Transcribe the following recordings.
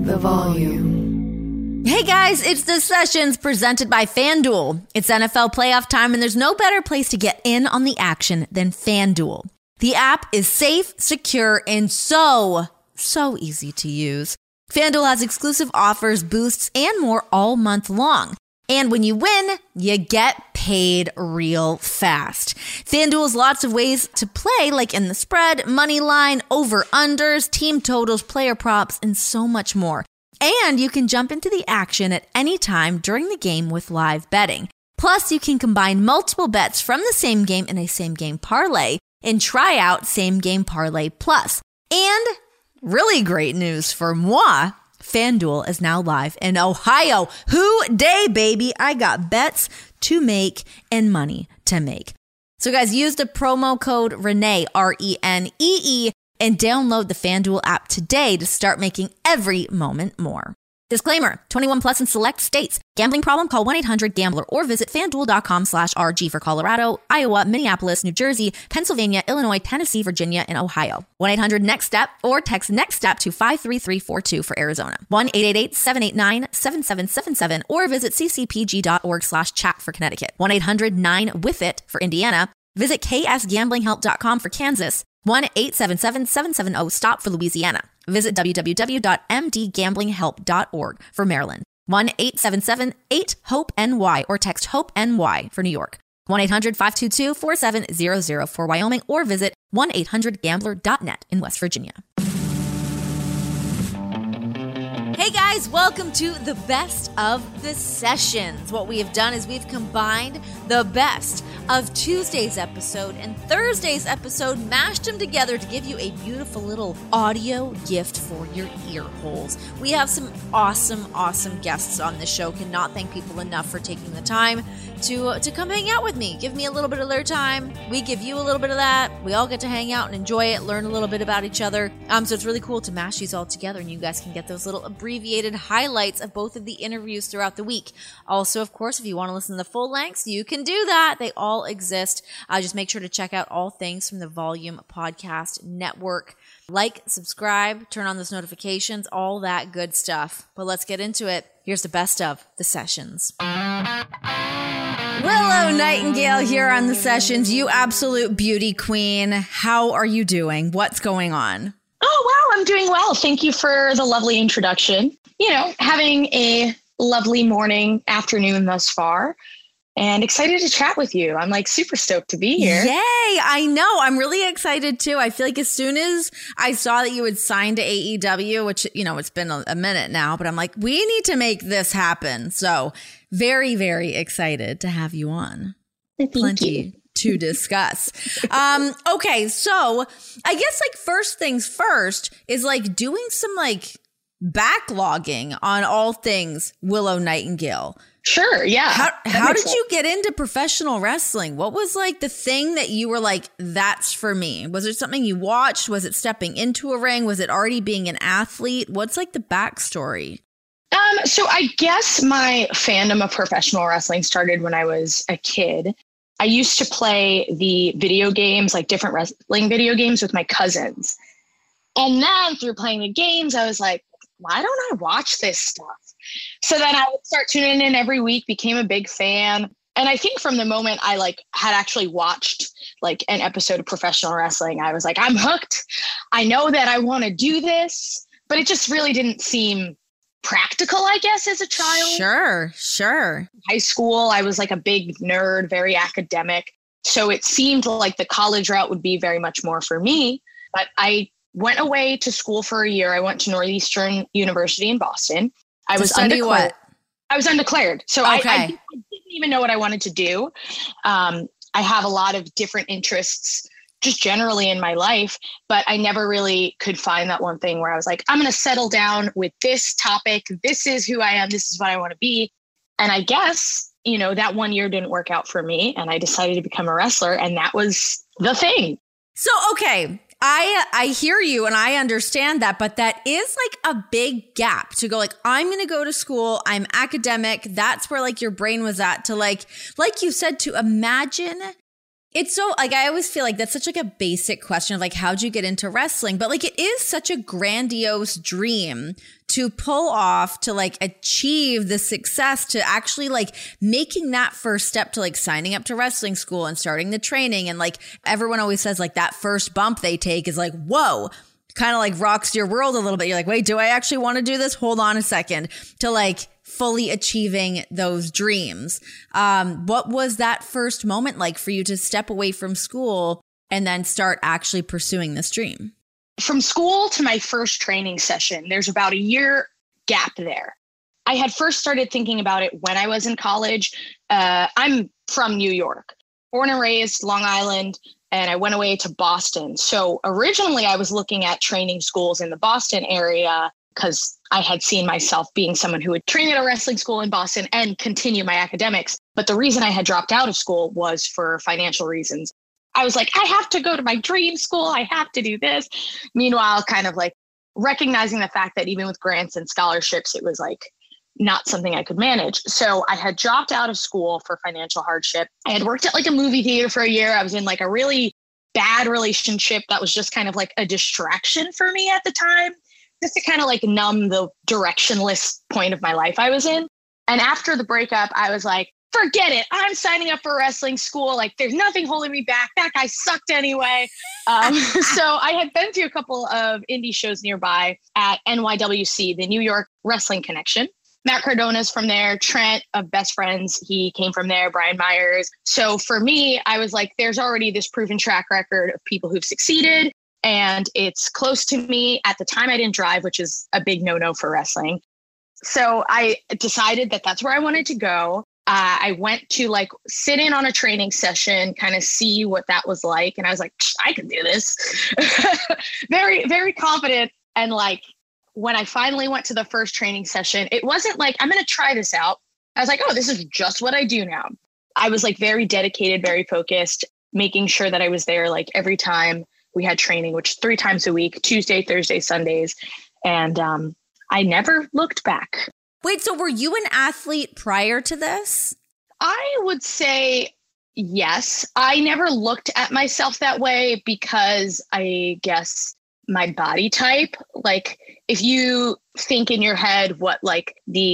The volume. Hey guys, it's The Sessions presented by FanDuel. It's NFL playoff time and there's no better place to get in on the action than FanDuel. The app is safe, secure, and so easy to use. FanDuel has exclusive offers, boosts, and more all month long. And when you win, you get paid real fast. FanDuel has lots of ways to play, like in the spread, money line, over-unders, team totals, player props, and so much more. And you can jump into the action at any time during the game with live betting. Plus, you can combine multiple bets from the same game in a same-game parlay and try out Same Game Parlay Plus. And really great news for moi, FanDuel is now live in Ohio. Who day, baby? I got bets to make and money to make. So guys, use the promo code Renee, RENEE, and download the FanDuel app today to start making every moment more. Disclaimer, 21 plus in select states. Gambling problem? Call 1-800-GAMBLER or visit FanDuel.com/RG for Colorado, Iowa, Minneapolis, New Jersey, Pennsylvania, Illinois, Tennessee, Virginia, and Ohio. 1-800-NEXT-STEP or text NEXT-STEP to 53342 for Arizona. 1-888-789-7777 or visit ccpg.org/chat for Connecticut. 1-800-9-WITH-IT for Indiana. Visit ksgamblinghelp.com for Kansas. 1-877-770-STOP for Louisiana. Visit www.mdgamblinghelp.org for Maryland. 1-877-8-HOPE-NY or text HOPE-NY for New York. 1-800-522-4700 for Wyoming or visit 1-800-GAMBLER.net in West Virginia. Hey guys, welcome to the best of the sessions. What we have done is we've combined the best of Tuesday's episode and Thursday's episode, mashed them together to give you a beautiful little audio gift for your ear holes. We have some awesome guests on this show. Cannot thank people enough for taking the time to come hang out with me. Give me a little bit of their time. We give you a little bit of that. We all get to hang out and enjoy it, learn a little bit about each other. So it's really cool to mash these all together and you guys can get those little abbreviated highlights of both of the interviews throughout the week. Also, of course, if you want to listen to the full lengths, you can do that. They all exist. Just make sure to check out all things from the Volume Podcast Network. Like, subscribe, turn on those notifications, all that good stuff. But let's get into it. Here's the best of the sessions. Willow Nightingale here on the sessions. You absolute beauty queen. How are you doing? What's going on? Oh, wow. I'm doing well. Thank you for the lovely introduction. You know, having a lovely morning, afternoon thus far, and excited to chat with you. I'm like super stoked to be here. Yay. I know. I'm really excited too. I feel like as soon as I saw that you had signed to AEW, which, you know, it's been a minute now, but I'm like, we need to make this happen. So very, very excited to have you on. Plenty to discuss. Okay. So I guess like first things first is like doing some like backlogging on all things Willow Nightingale. Sure. Yeah. How did you get into professional wrestling? What was like the thing that you were like, that's for me? Was it something you watched? Was it stepping into a ring? Was it already being an athlete? What's like the backstory? So I guess my fandom of professional wrestling started when I was a kid. I used to play the video games, like different wrestling video games with my cousins. And then through playing the games, I was like, why don't I watch this stuff? So then I would start tuning in every week, became a big fan. And I think from the moment I like had actually watched like an episode of professional wrestling, I was like, I'm hooked. I know that I want to do this, but it just really didn't seem practical, I guess, as a child. Sure. High school, I was like a big nerd, very academic. So it seemed like the college route would be very much more for me. But I went away to school for a year. I went to Northeastern University in Boston. I was undeclared. I was undeclared. So okay. I didn't even know what I wanted to do. I have a lot of different interests just generally in my life, but I never really could find that one thing where I was like, I'm going to settle down with this topic. This is who I am. This is what I want to be. And I guess, you know, that 1 year didn't work out for me and I decided to become a wrestler and that was the thing. So, okay. I hear you and I understand that, but that is like a big gap to go like, I'm going to go to school. I'm academic. That's where like your brain was at to like you said, to imagine. It's so like, I always feel like that's such like a basic question of like, how'd you get into wrestling? But like, it is such a grandiose dream to pull off, to like achieve the success, to actually like making that first step to like signing up to wrestling school and starting the training. And like everyone always says, like that first bump they take is like, whoa, kind of like rocks your world a little bit. You're like, wait, do I actually want to do this? Hold on a second, to like fully achieving those dreams. What was that first moment like for you to step away from school and then start actually pursuing this dream? From school to my first training session, there's about a year gap there. I had first started thinking about it when I was in college. I'm from New York, born and raised Long Island, and I went away to Boston. So originally I was looking at training schools in the Boston area because I had seen myself being someone who would train at a wrestling school in Boston and continue my academics. But the reason I had dropped out of school was for financial reasons. I was like, I have to go to my dream school. I have to do this. Meanwhile, kind of like recognizing the fact that even with grants and scholarships, it was like not something I could manage. So I had dropped out of school for financial hardship. I had worked at like a movie theater for a year. I was in like a really bad relationship that was just kind of like a distraction for me at the time, just to kind of like numb the directionless point of my life I was in. And after the breakup, I was like, forget it. I'm signing up for wrestling school. Like there's nothing holding me back. That guy sucked anyway. So I had been to a couple of indie shows nearby at NYWC, the New York Wrestling Connection. Matt Cardona's from there. Trent of Best Friends, he came from there. Brian Myers. So for me, I was like, there's already this proven track record of people who've succeeded. And it's close to me. At the time, I didn't drive, which is a big no-no for wrestling. So I decided that that's where I wanted to go. I went to like sit in on a training session, kind of see what that was like. And I was like, I can do this. Very, very confident. And like, when I finally went to the first training session, it wasn't like, I'm going to try this out. I was like, oh, this is just what I do now. I was like very dedicated, very focused, making sure that I was there like every time we had training, which 3 times a week, Tuesday, Thursday, Sundays. And I never looked back. Wait, so were you an athlete prior to this? I would say yes. I never looked at myself that way because I guess my body type, like if you think in your head what like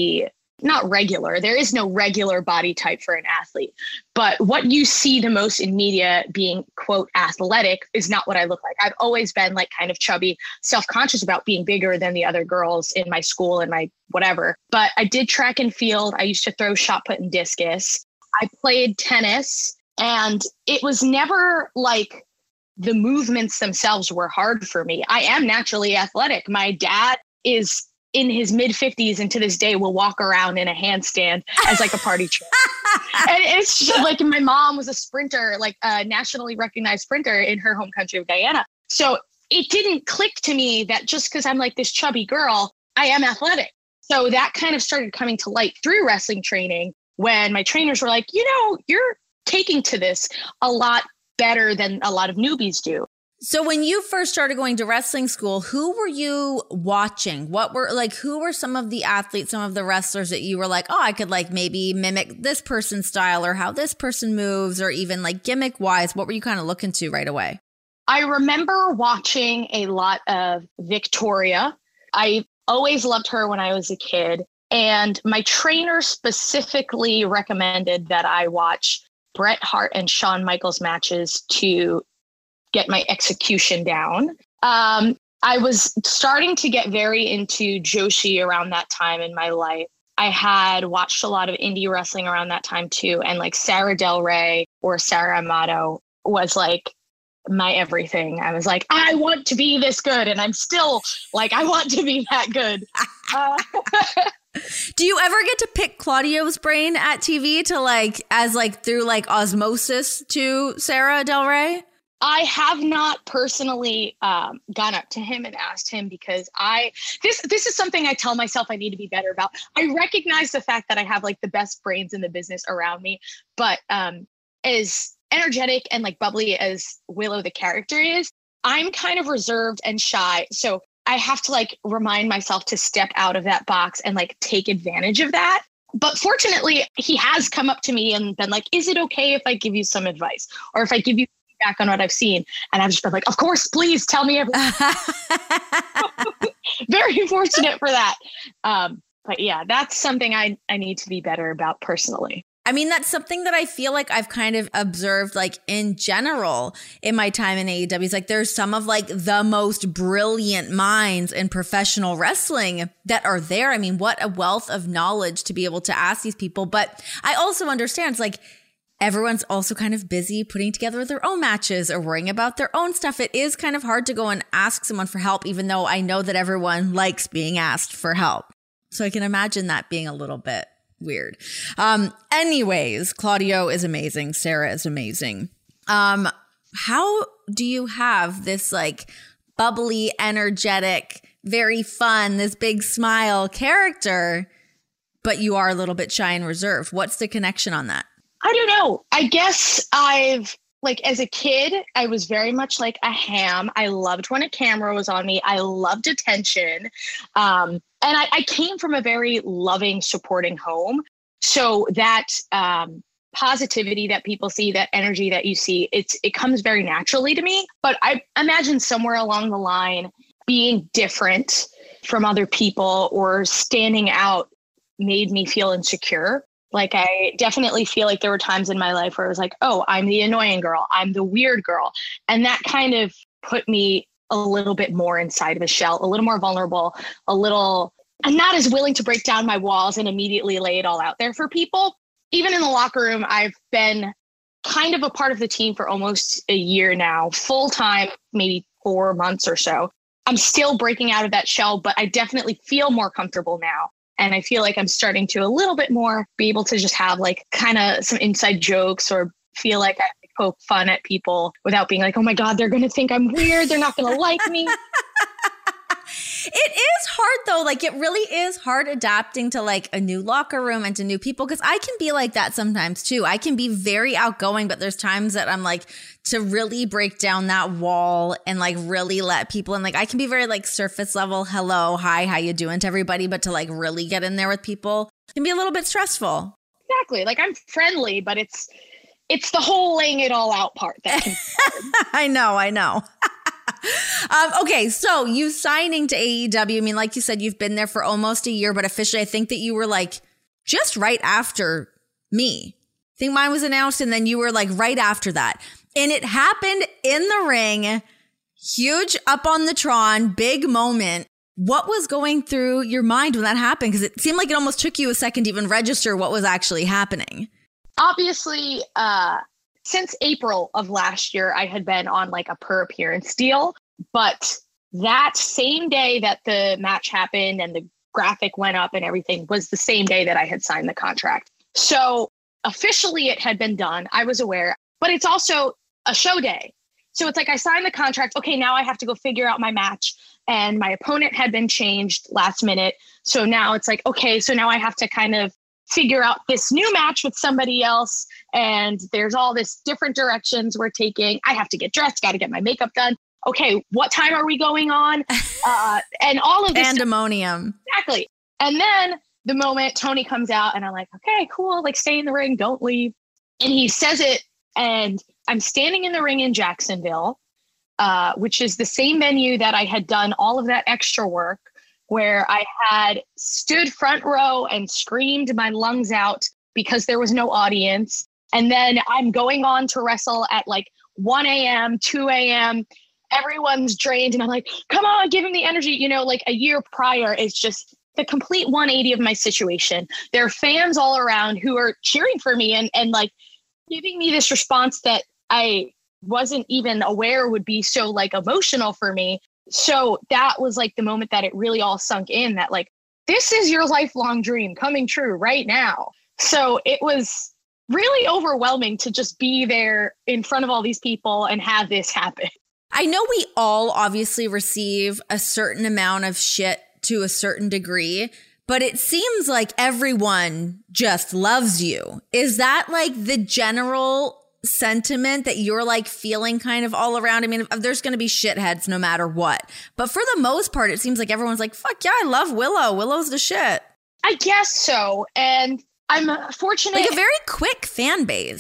not regular, there is no regular body type for an athlete, but what you see the most in media being quote athletic is not what I look like. I've always been like kind of chubby, self-conscious about being bigger than the other girls in my school and my whatever. But I did track and field. I used to throw shot put and discus. I played tennis, and it was never like the movements themselves were hard for me. I am naturally athletic. My dad is in his mid-50s and to this day will walk around in a handstand as like a party trick. And it's just, like my mom was a sprinter, like a nationally recognized sprinter in her home country of Guyana. So it didn't click to me that just because I'm like this chubby girl, I am athletic. So that kind of started coming to light through wrestling training when my trainers were like, you're taking to this a lot better than a lot of newbies do. So when you first started going to wrestling school, who were you watching? Who were some of the athletes, some of the wrestlers that you were like, oh, I could like maybe mimic this person's style or how this person moves, or even like gimmick wise? What were you kind of looking to right away? I remember watching a lot of Victoria. I always loved her when I was a kid. And my trainer specifically recommended that I watch Bret Hart and Shawn Michaels matches to get my execution down. I was starting to get very into Joshi around that time in my life. I had watched a lot of indie wrestling around that time too. And like Sarah Del Rey or Sarah Amato was like my everything. I was like, I want to be this good. And I'm still like, I want to be that good. Do you ever get to pick Claudio's brain at TV to like, as like through like osmosis to Sarah Del Rey? I have not personally gone up to him and asked him because this is something I tell myself I need to be better about. I recognize the fact that I have like the best brains in the business around me, but as energetic and like bubbly as Willow the character is, I'm kind of reserved and shy. So I have to like remind myself to step out of that box and like take advantage of that. But fortunately, he has come up to me and been like, is it okay if I give you some advice? Or if I give you back on what I've seen. And I've just been like, of course, please tell me everything. Very fortunate for that. But yeah, that's something I need to be better about personally. I mean, that's something that I feel like I've kind of observed, like in general in my time in AEW. It's like there's some of like the most brilliant minds in professional wrestling that are there. I mean, what a wealth of knowledge to be able to ask these people. But I also understand it's like everyone's also kind of busy putting together their own matches or worrying about their own stuff. It is kind of hard to go and ask someone for help, even though I know that everyone likes being asked for help. So I can imagine that being a little bit weird. Anyways, Claudio is amazing. Sarah is amazing. How do you have this like bubbly, energetic, very fun, this big smile character, but you are a little bit shy and reserved? What's the connection on that? I don't know. I guess as a kid, I was very much like a ham. I loved when a camera was on me. I loved attention. And I came from a very loving, supporting home. So that positivity that people see, that energy that you see, it comes very naturally to me. But I imagine somewhere along the line, being different from other people or standing out made me feel insecure. Like I definitely feel like there were times in my life where I was like, oh, I'm the annoying girl. I'm the weird girl. And that kind of put me a little bit more inside of the shell, a little more vulnerable, I'm not as willing to break down my walls and immediately lay it all out there for people. Even in the locker room, I've been kind of a part of the team for almost a year now, full time, maybe 4 months or so. I'm still breaking out of that shell, but I definitely feel more comfortable now. And I feel like I'm starting to a little bit more be able to just have like kind of some inside jokes or feel like I poke fun at people without being like, oh my God, they're going to think I'm weird. They're not going to like me. It is hard though. Like it really is hard adapting to like a new locker room and to new people. Cause I can be like that sometimes too. I can be very outgoing, but there's times that I'm like to really break down that wall and like really let people in. Like I can be very like surface level. Hello, hi, how you doing to everybody. But to like really get in there with people can be a little bit stressful. Exactly. Like I'm friendly, but it's the whole laying it all out part that can be hard. I know. Okay, so you signing to AEW, I mean, like you said, you've been there for almost a year, but officially I think that you were like just right after me. I think mine was announced and then you were like right after that. And it happened in the ring, huge up on the Tron, big moment. What was going through your mind when that happened? Because it seemed like it almost took you a second to even register what was actually happening. Obviously, since April of last year, I had been on like a per appearance deal, but that same day that the match happened and the graphic went up and everything was the same day that I had signed the contract. So officially it had been done. I was aware, but it's also a show day. So it's like I signed the contract. Okay, now I have to go figure out my match, and my opponent had been changed last minute. So now it's like, okay, so now I have to kind of figure out this new match with somebody else. And there's all this different directions we're taking. I have to get dressed, got to get my makeup done. Okay, what time are we going on? And all of this. Pandemonium. Exactly. And then the moment Tony comes out and I'm like, okay, cool. Like stay in the ring, don't leave. And he says it. And I'm standing in the ring in Jacksonville, which is the same venue that I had done all of that extra work, where I had stood front row and screamed my lungs out because there was no audience. And then I'm going on to wrestle at like 1 a.m., 2 a.m. Everyone's drained. And I'm like, come on, give him the energy. You know, like a year prior is just the complete 180 of my situation. There are fans all around who are cheering for me and like giving me this response that I wasn't even aware would be so like emotional for me. So that was like the moment that it really all sunk in that like, this is your lifelong dream coming true right now. So it was really overwhelming to just be there in front of all these people and have this happen. I know we all obviously receive a certain amount of shit to a certain degree, but it seems like everyone just loves you. Is that like the general sentiment that you're like feeling kind of all around? I mean, there's going to be shitheads no matter what, but for the most part, it seems like everyone's like, fuck yeah, I love Willow. Willow's the shit. I guess so. And I'm fortunate. Like a very quick fan base.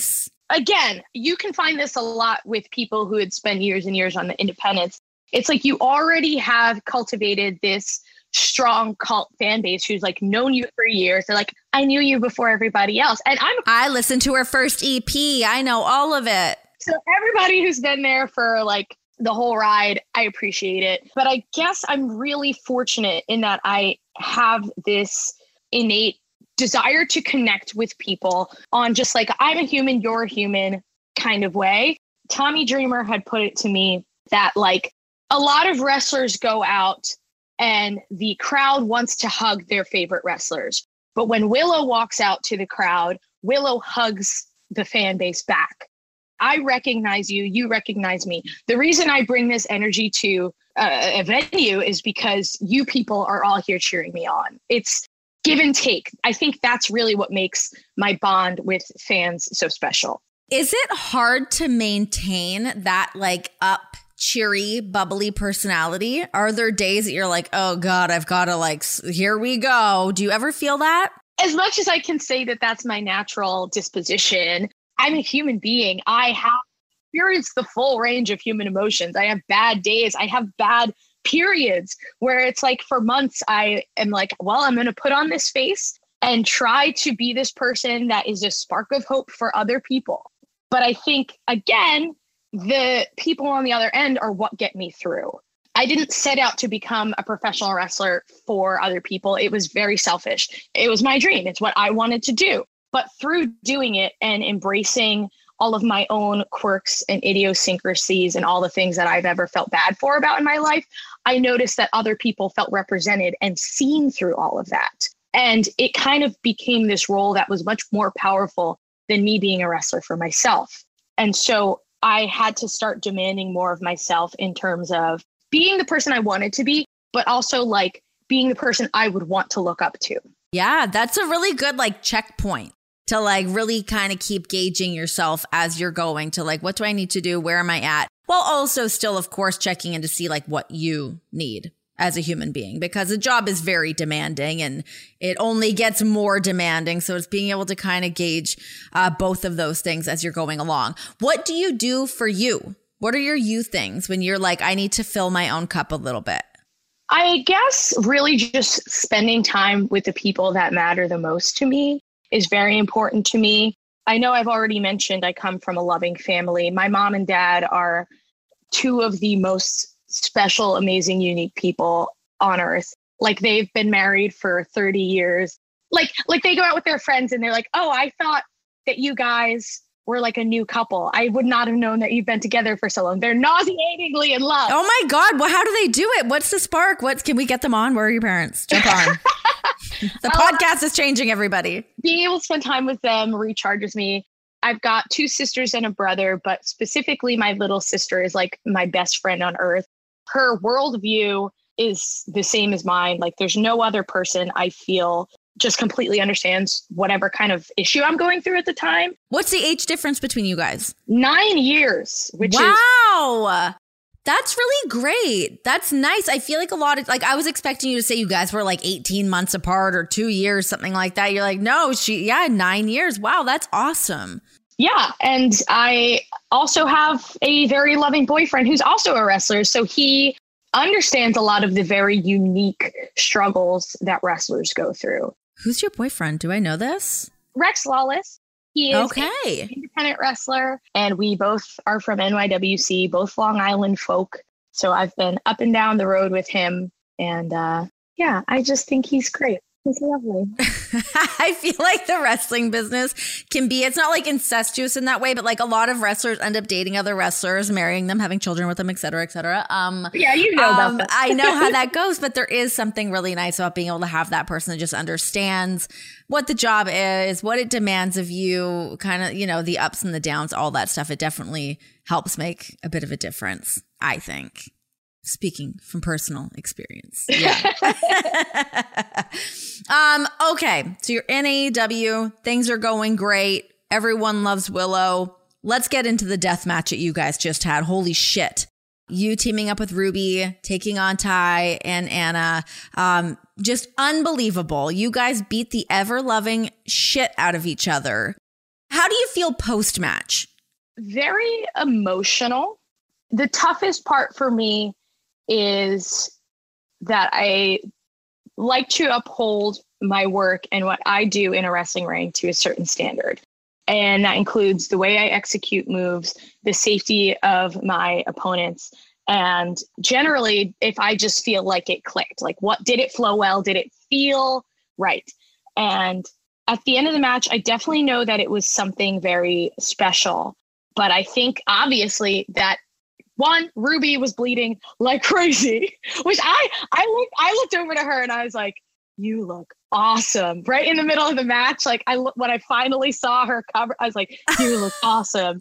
again, you can find this a lot with people who had spent years and years on the independents. It's like you already have cultivated this strong cult fan base who's like known you for years. They're like, I knew you before everybody else. And I listened to her first EP. I know all of it. So everybody who's been there for like the whole ride, I appreciate it. But I guess I'm really fortunate in that I have this innate desire to connect with people on just like, I'm a human, you're a human kind of way. Tommy Dreamer had put it to me that like a lot of wrestlers go out and the crowd wants to hug their favorite wrestlers. But when Willow walks out to the crowd, Willow hugs the fan base back. I recognize you, you recognize me. The reason I bring this energy to a venue is because you people are all here cheering me on. It's give and take. I think that's really what makes my bond with fans so special. Is it hard to maintain that like up, cheery, bubbly personality? Are there days that you're like, oh God, I've got to like, here we go. Do you ever feel that? As much as I can say that that's my natural disposition, I'm a human being. I have experienced the full range of human emotions. I have bad days. I have bad periods where it's like for months I am like, well, I'm going to put on this face and try to be this person that is a spark of hope for other people. But I think, again, the people on the other end are what get me through. I didn't set out to become a professional wrestler for other people. It was very selfish. It was my dream. It's what I wanted to do. But through doing it and embracing all of my own quirks and idiosyncrasies and all the things that I've ever felt bad for about in my life, I noticed that other people felt represented and seen through all of that. And it kind of became this role that was much more powerful than me being a wrestler for myself. And so I had to start demanding more of myself in terms of being the person I wanted to be, but also like being the person I would want to look up to. Yeah, that's a really good like checkpoint to like really kind of keep gauging yourself as you're going to like, what do I need to do? Where am I at? While also still, of course, checking in to see like what you need as a human being, because the job is very demanding and it only gets more demanding. So it's being able to kind of gauge both of those things as you're going along. What do you do for you? What are your you things when you're like, I need to fill my own cup a little bit? I guess really just spending time with the people that matter the most to me is very important to me. I know I've already mentioned I come from a loving family. My mom and dad are two of the most special, amazing, unique people on earth. Like they've been married for 30 years. Like they go out with their friends and they're like, oh, I thought that you guys were like a new couple. I would not have known that you've been together for so long. They're nauseatingly in love. Oh my God. Well, how do they do it? What's the spark? Can we get them on? Where are your parents? Jump on. The podcast is changing, everybody. Being able to spend time with them recharges me. I've got two sisters and a brother, but specifically my little sister is like my best friend on earth. Her worldview is the same as mine. Like there's no other person I feel just completely understands whatever kind of issue I'm going through at the time. What's the age difference between you guys? 9 years, which is... Wow. That's really great. That's nice. I feel like a lot of, like, I was expecting you to say you guys were like 18 months apart or 2 years, something like that. You're like, no, 9 years. Wow, that's awesome. Yeah. And I also have a very loving boyfriend who's also a wrestler. So he understands a lot of the very unique struggles that wrestlers go through. Who's your boyfriend? Do I know this? Rex Lawless. He is an independent wrestler, and we both are from NYWC, both Long Island folk. So I've been up and down the road with him. And yeah, I just think he's great. He's lovely. I feel like the wrestling business can be, it's not like incestuous in that way, but like a lot of wrestlers end up dating other wrestlers, marrying them, having children with them, et cetera, et cetera. Yeah, you know about that. I know how that goes, but there is something really nice about being able to have that person that just understands what the job is, what it demands of you, kind of, you know, the ups and the downs, all that stuff. It definitely helps make a bit of a difference, I think. Speaking from personal experience. Yeah. Okay. So you're in AEW. Things are going great. Everyone loves Willow. Let's get into the death match that you guys just had. Holy shit. You teaming up with Ruby, taking on Ty and Anna. Just unbelievable. You guys beat the ever-loving shit out of each other. How do you feel post-match? Very emotional. The toughest part for me is that I like to uphold my work and what I do in a wrestling ring to a certain standard. And that includes the way I execute moves, the safety of my opponents, and generally, if I just feel like it clicked, like what did it flow well? Did it feel right? And at the end of the match, I definitely know that it was something very special. But I think obviously that one, Ruby was bleeding like crazy, which I looked over to her and I was like, you look awesome. Right in the middle of the match. Like when I finally saw her cover, I was like, you look awesome.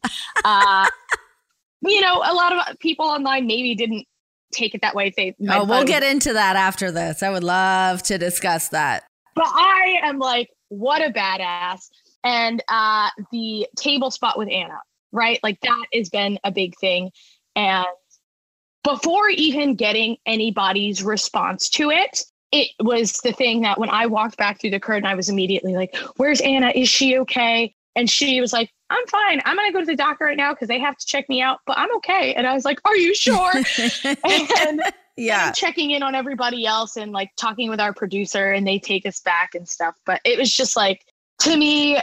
A lot of people online maybe didn't take it that way. We'll get into that after this. I would love to discuss that. But I am like, what a badass. And the table spot with Anna, right? Like that has been a big thing. And before even getting anybody's response to it, it was the thing that when I walked back through the curtain, I was immediately like, where's Anna? Is she okay? And she was like, I'm fine. I'm going to go to the doctor right now because they have to check me out, but I'm okay. And I was like, are you sure? And yeah, checking in on everybody else and like talking with our producer, and they take us back and stuff. But it was just like, to me,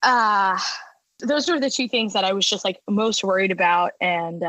those were the two things that I was just like most worried about. And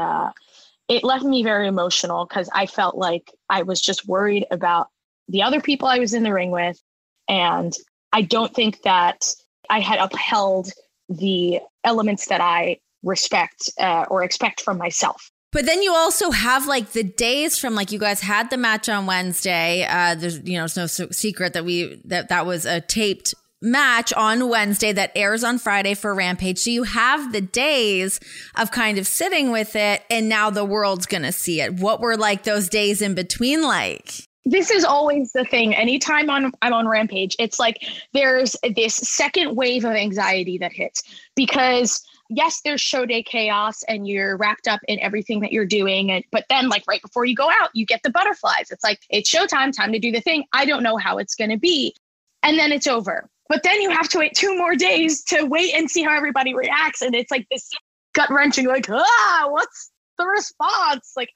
it left me very emotional because I felt like I was just worried about the other people I was in the ring with. And I don't think that I had upheld the elements that I respect or expect from myself. But then you also have like the days from like you guys had the match on Wednesday. There's it's no secret that that was a taped match on Wednesday that airs on Friday for Rampage. So you have the days of kind of sitting with it, and now the world's going to see it. What were like those days in between like? This is always the thing. Anytime I'm on Rampage, it's like there's this second wave of anxiety that hits because yes, there's show day chaos and you're wrapped up in everything that you're doing. But then like right before you go out, you get the butterflies. It's like, it's showtime, time to do the thing. I don't know how it's going to be. And then it's over. But then you have to wait 2 more days to wait and see how everybody reacts. And it's like this gut wrenching, like, what's the response? Like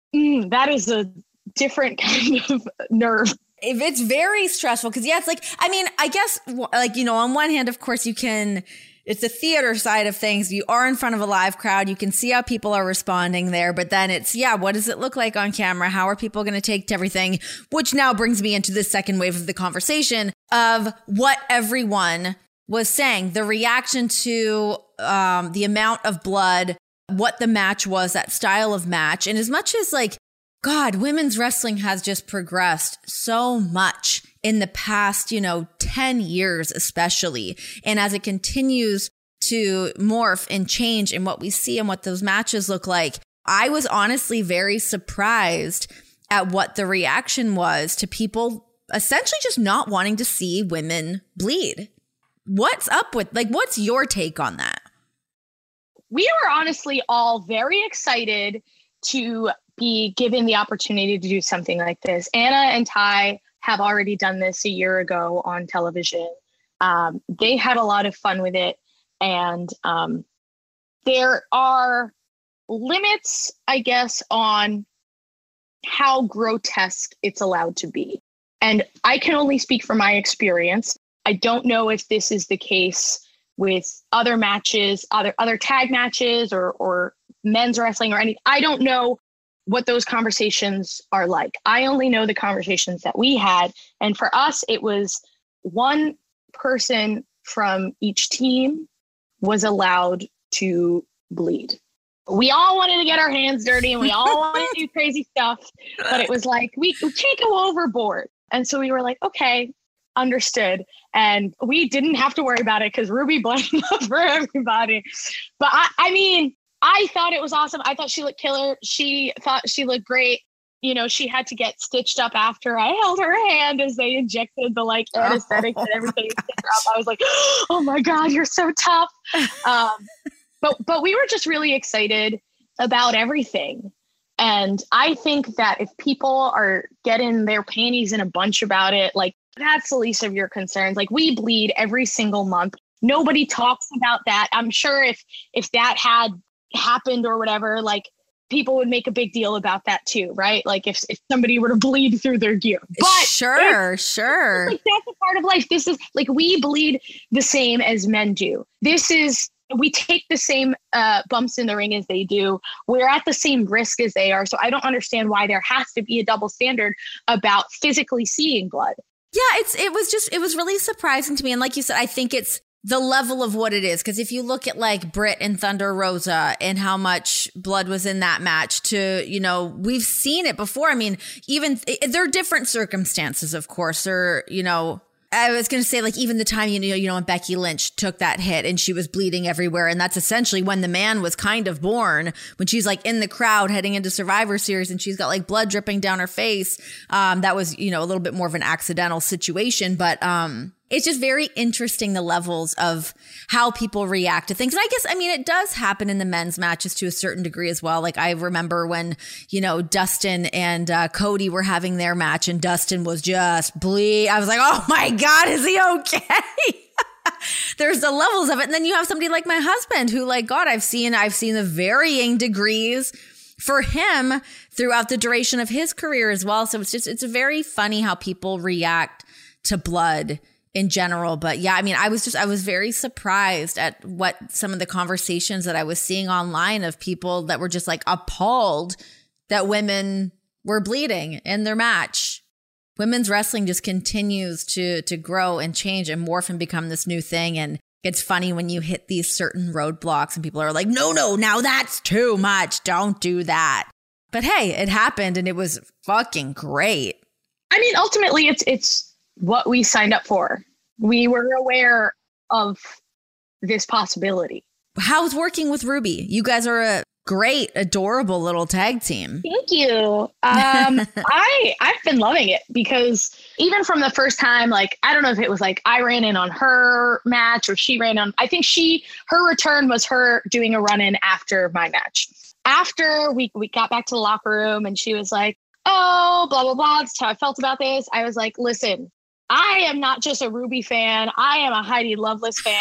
that is a different kind of nerve. If it's very stressful because it's like, I mean, I guess like, on one hand, of course it's the theater side of things. You are in front of a live crowd. You can see how people are responding there. But then it's, what does it look like on camera? How are people going to take to everything? Which now brings me into the second wave of the conversation of what everyone was saying. The reaction to the amount of blood, what the match was, that style of match. And as much as like, God, women's wrestling has just progressed so much in the past, 10 years, especially. And as it continues to morph and change in what we see and what those matches look like, I was honestly very surprised at what the reaction was to people essentially just not wanting to see women bleed. What's up with, like, what's your take on that? We were honestly all very excited to be given the opportunity to do something like this. Anna and Ty have already done this a year ago on television. They had a lot of fun with it. And there are limits, I guess, on how grotesque it's allowed to be. And I can only speak from my experience. I don't know if this is the case with other matches, other tag matches or men's wrestling or anything. I don't know what those conversations are like. I only know the conversations that we had. And for us, it was one person from each team was allowed to bleed. We all wanted to get our hands dirty and we all wanted to do crazy stuff, but it was like, we can't go overboard. And so we were like, okay, understood. And we didn't have to worry about it because Ruby bled for everybody. But I thought it was awesome. I thought she looked killer. She thought she looked great. She had to get stitched up after I held her hand as they injected the like anesthetic and everything. I was like, oh my God, you're so tough. But we were just really excited about everything. And I think that if people are getting their panties in a bunch about it, like that's the least of your concerns. Like we bleed every single month. nobody talks about that. I'm sure if that had happened or whatever, like people would make a big deal about that too, right? Like if somebody were to bleed through their gear. But sure. Like that's a part of life. This is like we bleed the same as men do. We take the same bumps in the ring as they do. We're at the same risk as they are. So I don't understand why there has to be a double standard about physically seeing blood. Yeah, it was really surprising to me. And like you said, I think it's the level of what it is. Because if you look at like Britt and Thunder Rosa and how much blood was in that match to, we've seen it before. I mean, even there are different circumstances, of course, or, I was going to say, like, even the time, when Becky Lynch took that hit and she was bleeding everywhere. And that's essentially when the man was kind of born, when she's like in the crowd heading into Survivor Series and she's got like blood dripping down her face. That was, a little bit more of an accidental situation. But it's just very interesting, the levels of how people react to things. And I guess, it does happen in the men's matches to a certain degree as well. Like I remember when, Dustin and Cody were having their match and Dustin was just bleed. I was like, oh my God, is he okay? There's the levels of it. And then you have somebody like my husband who, like, God, I've seen the varying degrees for him throughout the duration of his career as well. So it's very funny how people react to blood in general. But yeah, I was very surprised at what some of the conversations that I was seeing online of people that were just like appalled that women were bleeding in their match. Women's wrestling just continues to grow and change and morph and become this new thing. And it's funny when you hit these certain roadblocks and people are like, no, now that's too much. Don't do that. But hey, it happened and it was fucking great. Ultimately it's what we signed up for. We were aware of this possibility. How's working with Ruby? You guys are a great, adorable little tag team. Thank you. I've been loving it because even from the first time, like, I don't know if it was like I ran in on her match or she ran on, I think her return was her doing a run in after my match. After we got back to the locker room and she was like, oh, blah, blah, blah. That's how I felt about this. I was like, listen, I am not just a Ruby fan. I am a Heidi Lovelace fan.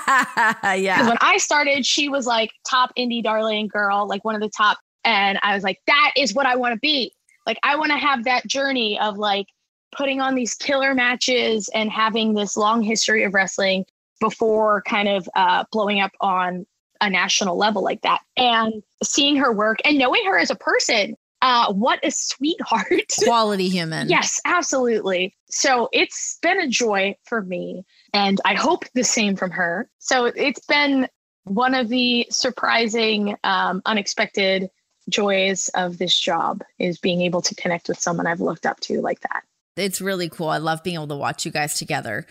Yeah. Because when I started, she was like top indie darling girl, like one of the top. And I was like, that is what I want to be. Like, I want to have that journey of like putting on these killer matches and having this long history of wrestling before kind of blowing up on a national level like that. And seeing her work and knowing her as a person. What a sweetheart. Quality human. Yes, absolutely. So it's been a joy for me and I hope the same from her. So it's been one of the surprising, unexpected joys of this job is being able to connect with someone I've looked up to like that. It's really cool. I love being able to watch you guys together.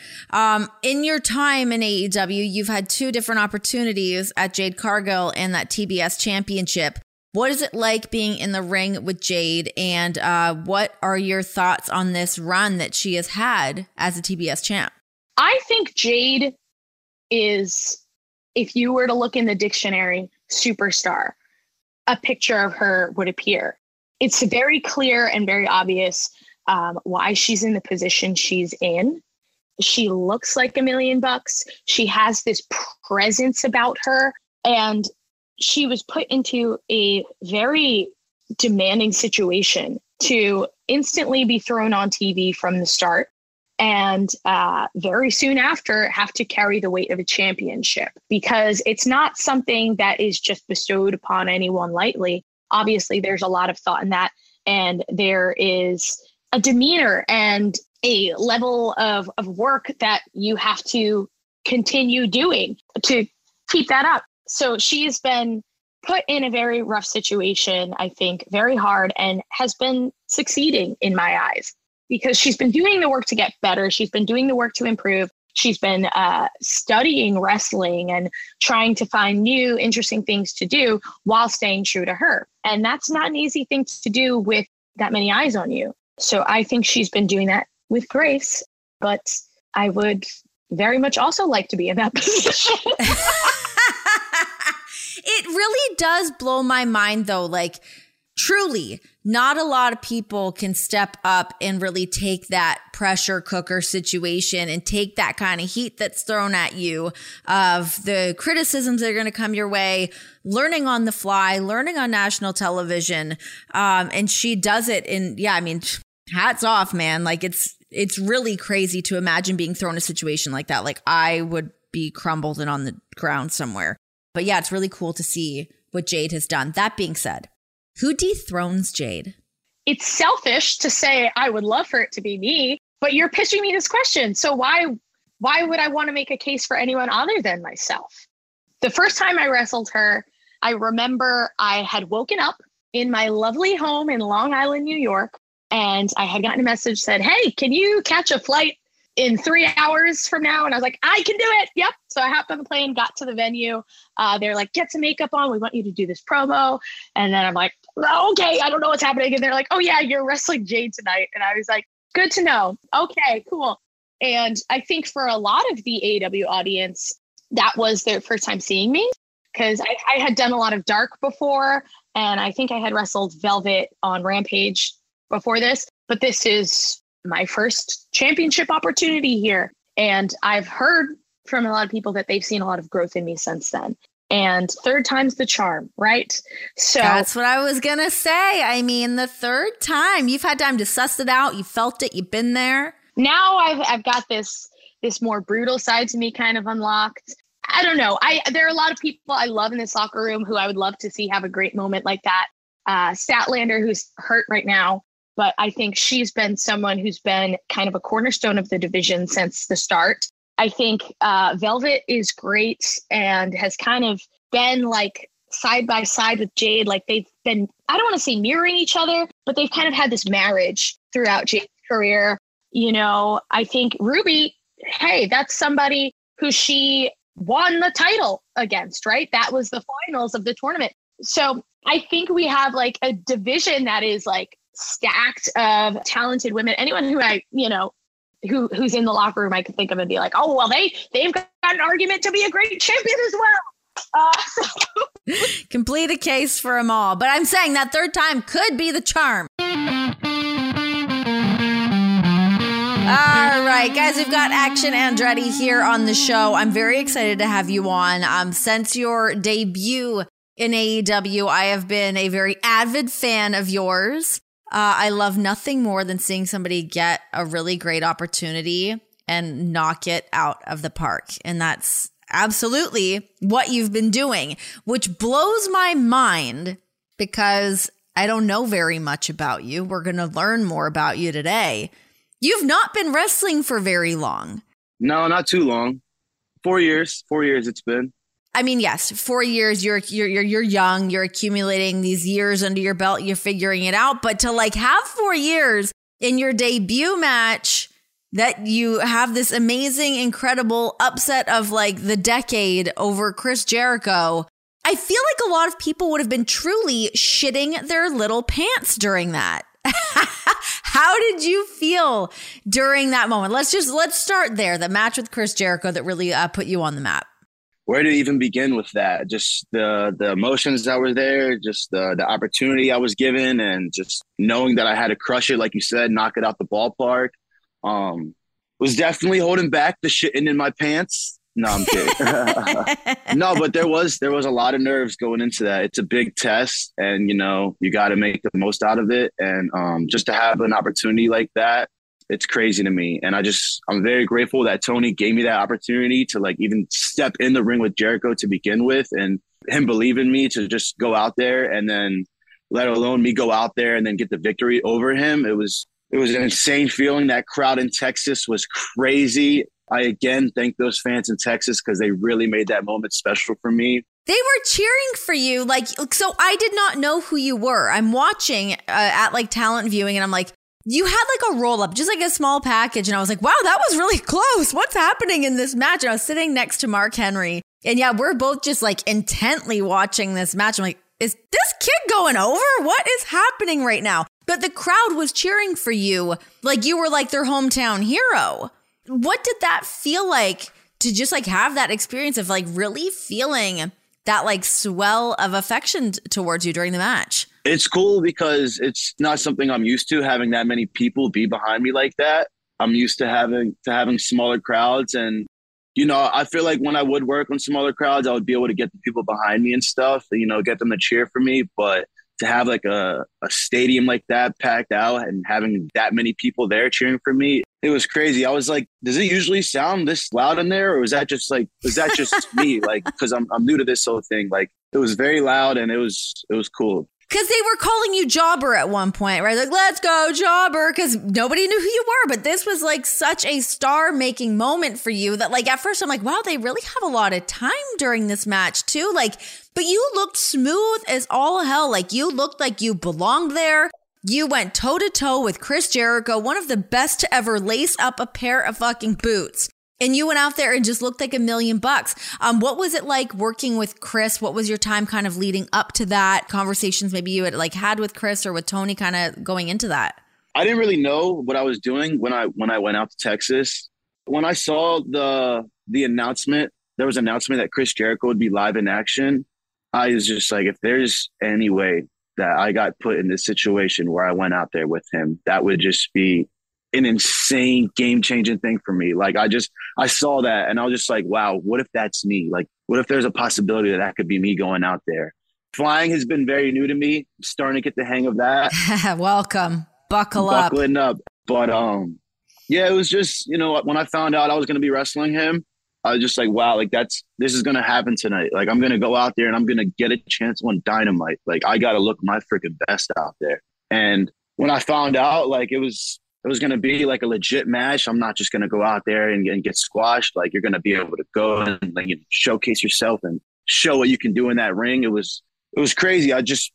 In your time in AEW, you've had 2 different opportunities at Jade Cargill and that TBS championship. What is it like being in the ring with Jade, and what are your thoughts on this run that she has had as a TBS champ? I think Jade is, if you were to look in the dictionary, superstar, a picture of her would appear. It's very clear and very obvious why she's in the position she's in. She looks like $1 million. She has this presence about her, and she was put into a very demanding situation to instantly be thrown on TV from the start and very soon after have to carry the weight of a championship, because it's not something that is just bestowed upon anyone lightly. Obviously, there's a lot of thought in that, and there is a demeanor and a level of work that you have to continue doing to keep that up. So she's been put in a very rough situation, I think, very hard, and has been succeeding in my eyes because she's been doing the work to get better. She's been doing the work to improve. She's been studying wrestling and trying to find new, interesting things to do while staying true to her. And that's not an easy thing to do with that many eyes on you. So I think she's been doing that with grace, but I would very much also like to be in that position. It really does blow my mind, though. Like, truly, not a lot of people can step up and really take that pressure cooker situation and take that kind of heat that's thrown at you of the criticisms that are going to come your way, learning on the fly, learning on national television. And she does it hats off, man. Like it's really crazy to imagine being thrown in a situation like that. Like I would be crumbled and on the ground somewhere. But yeah, it's really cool to see what Jade has done. That being said, who dethrones Jade? It's selfish to say I would love for it to be me, but you're pitching me this question. So why would I want to make a case for anyone other than myself? The first time I wrestled her, I remember I had woken up in my lovely home in Long Island, New York, and I had gotten a message said, hey, can you catch a flight in 3 hours from now? And I was like, I can do it. Yep. So I hopped on the plane, got to the venue. They're like, get some makeup on. We want you to do this promo. And then I'm like, okay, I don't know what's happening. And they're like, oh yeah, you're wrestling Jade tonight. And I was like, good to know. Okay, cool. And I think for a lot of the AEW audience, that was their first time seeing me because I had done a lot of dark before. And I think I had wrestled Velvet on Rampage before this, but this is my first championship opportunity here. And I've heard from a lot of people that they've seen a lot of growth in me since then. And third time's the charm, right? So that's what I was going to say. I mean, the third time, you've had time to suss it out. You felt it. You've been there. Now I've got this more brutal side to me kind of unlocked. I don't know. There are a lot of people I love in this locker room who I would love to see have a great moment like that. Statlander, who's hurt right now, but I think she's been someone who's been kind of a cornerstone of the division since the start. I think Velvet is great and has kind of been like side by side with Jade. Like they've been, I don't want to say mirroring each other, but they've kind of had this marriage throughout Jade's career. You know, I think Ruby, hey, that's somebody who she won the title against, right? That was the finals of the tournament. So I think we have like a division that is like stacked of talented women. Anyone who who's in the locker room I could think of and be like, oh, well, they've got an argument to be a great champion as well. Complete a case for them all. But I'm saying that third time could be the charm. All right, guys, we've got Action Andretti here on the show. I'm very excited to have you on. Since your debut in AEW, I have been a very avid fan of yours. I love nothing more than seeing somebody get a really great opportunity and knock it out of the park. And that's absolutely what you've been doing, which blows my mind because I don't know very much about you. We're going to learn more about you today. You've not been wrestling for very long. No, not too long. 4 years. 4 years it's been. I mean, yes, 4 years, you're young, you're accumulating these years under your belt, you're figuring it out. But to like have 4 years in your debut match that you have this amazing, incredible upset of like the decade over Chris Jericho, I feel like a lot of people would have been truly shitting their little pants during that. How did you feel during that moment? Let's start there. The match with Chris Jericho that really put you on the map. Where to even begin with that? Just the emotions that were there, just the opportunity I was given, and just knowing that I had to crush it, like you said, knock it out the ballpark. Was definitely holding back the shitting in my pants. No, I'm kidding. No, but there was a lot of nerves going into that. It's a big test, and you got to make the most out of it. And just to have an opportunity like that, it's crazy to me. And I'm very grateful that Tony gave me that opportunity to like even step in the ring with Jericho to begin with, and him believe in me to just go out there, and then let alone me go out there and then get the victory over him. It was an insane feeling. That crowd in Texas was crazy. I again thank those fans in Texas because they really made that moment special for me. They were cheering for you. Like, so I did not know who you were. I'm watching at like talent viewing, and I'm like, you had like a roll up, just like a small package. And I was like, wow, that was really close. What's happening in this match? And I was sitting next to Mark Henry. And yeah, we're both just like intently watching this match. I'm like, is this kid going over? What is happening right now? But the crowd was cheering for you like you were like their hometown hero. What did that feel like to just like have that experience of like really feeling that like swell of affection towards you during the match? It's cool because it's not something I'm used to, having that many people be behind me like that. I'm used to having smaller crowds, and I feel like when I would work on smaller crowds, I would be able to get the people behind me and stuff, get them to cheer for me. But to have like a stadium like that packed out and having that many people there cheering for me, it was crazy. I was like, does it usually sound this loud in there? Or was that just me? Like, because I'm new to this whole thing. Like, it was very loud and it was cool. Because they were calling you Jobber at one point, right? Like, let's go, Jobber, because nobody knew who you were. But this was like such a star-making moment for you that, like, at first I'm like, wow, they really have a lot of time during this match too. Like, but you looked smooth as all hell. Like, you looked like you belonged there. You went toe-to-toe with Chris Jericho, one of the best to ever lace up a pair of fucking boots. And you went out there and just looked like $1 million. What was it like working with Chris? What was your time kind of leading up to that? Conversations maybe you had with Chris or with Tony kind of going into that? I didn't really know what I was doing when I went out to Texas. When I saw the announcement, there was an announcement that Chris Jericho would be live in action. I was just like, if there's any way that I got put in this situation where I went out there with him, that would just be an insane game-changing thing for me. Like, I saw that and I was just like, wow, what if that's me? Like, what if there's a possibility that could be me going out there? Flying has been very new to me. I'm starting to get the hang of that. Welcome. Buckling up. But yeah, it was just, when I found out I was going to be wrestling him, I was just like, wow, like this is going to happen tonight. Like, I'm going to go out there and I'm going to get a chance on Dynamite. Like, I got to look my freaking best out there. And when I found out, like, it was going to be like a legit match. I'm not just going to go out there and get squashed. Like, you're going to be able to go and like, showcase yourself and show what you can do in that ring. It was crazy.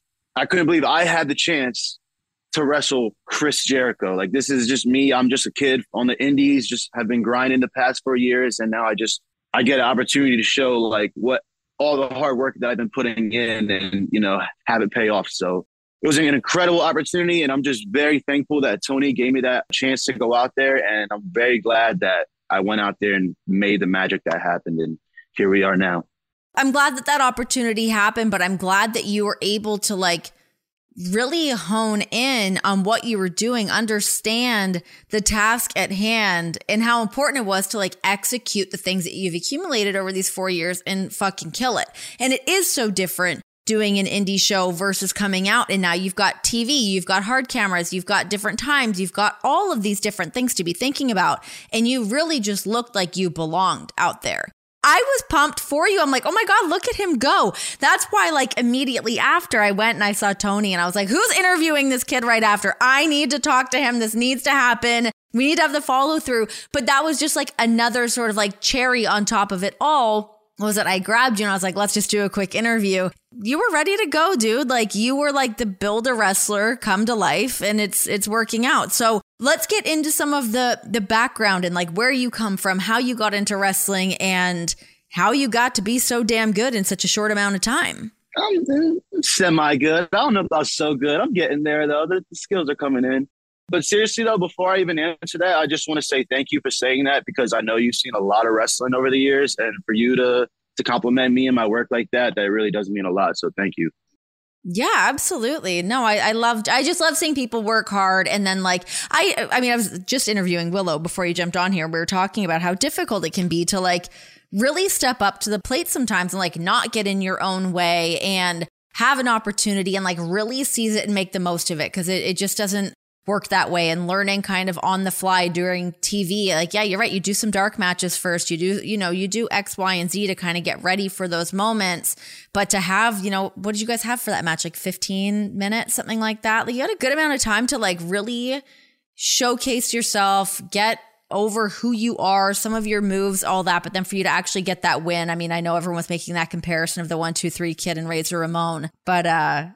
I couldn't believe I had the chance to wrestle Chris Jericho. Like, this is just me. I'm just a kid on the indies, just have been grinding the past 4 years. And now I get an opportunity to show like what all the hard work that I've been putting in and, have it pay off. So it was an incredible opportunity, and I'm just very thankful that Tony gave me that chance to go out there, and I'm very glad that I went out there and made the magic that happened, and here we are now. I'm glad that opportunity happened, but I'm glad that you were able to like really hone in on what you were doing, understand the task at hand and how important it was to like execute the things that you've accumulated over these 4 years and fucking kill it. And it is so different doing an indie show versus coming out. And now you've got TV, you've got hard cameras, you've got different times, you've got all of these different things to be thinking about. And you really just looked like you belonged out there. I was pumped for you. I'm like, oh my God, look at him go. That's why like immediately after I went and I saw Tony and I was like, who's interviewing this kid right after? I need to talk to him. This needs to happen. We need to have the follow through. But that was just like another sort of like cherry on top of it all. Was that I grabbed you and I was like, let's just do a quick interview. You were ready to go, dude. Like, you were like the Build-A-Wrestler come to life, and it's working out. So let's get into some of the background and like where you come from, how you got into wrestling, and how you got to be so damn good in such a short amount of time. I'm semi-good. I don't know about so good. I'm getting there, though. The skills are coming in. But seriously, though, before I even answer that, I just want to say thank you for saying that, because I know you've seen a lot of wrestling over the years. And for you to compliment me and my work like that, that really does mean a lot. So thank you. Yeah, absolutely. No, I just love seeing people work hard. And then like, I mean, I was just interviewing Willow before you jumped on here. We were talking about how difficult it can be to like really step up to the plate sometimes and like not get in your own way and have an opportunity and like really seize it and make the most of it. Cause it just doesn't work that way. And learning kind of on the fly during TV, like, yeah, you're right. You do some dark matches first. You do X, Y, and Z to kind of get ready for those moments. But to have, what did you guys have for that match? Like 15 minutes, something like that. Like, you had a good amount of time to like really showcase yourself, get over who you are, some of your moves, all that. But then for you to actually get that win. I mean, I know everyone's making that comparison of the 1, 2, 3 kid and Razor Ramon, but,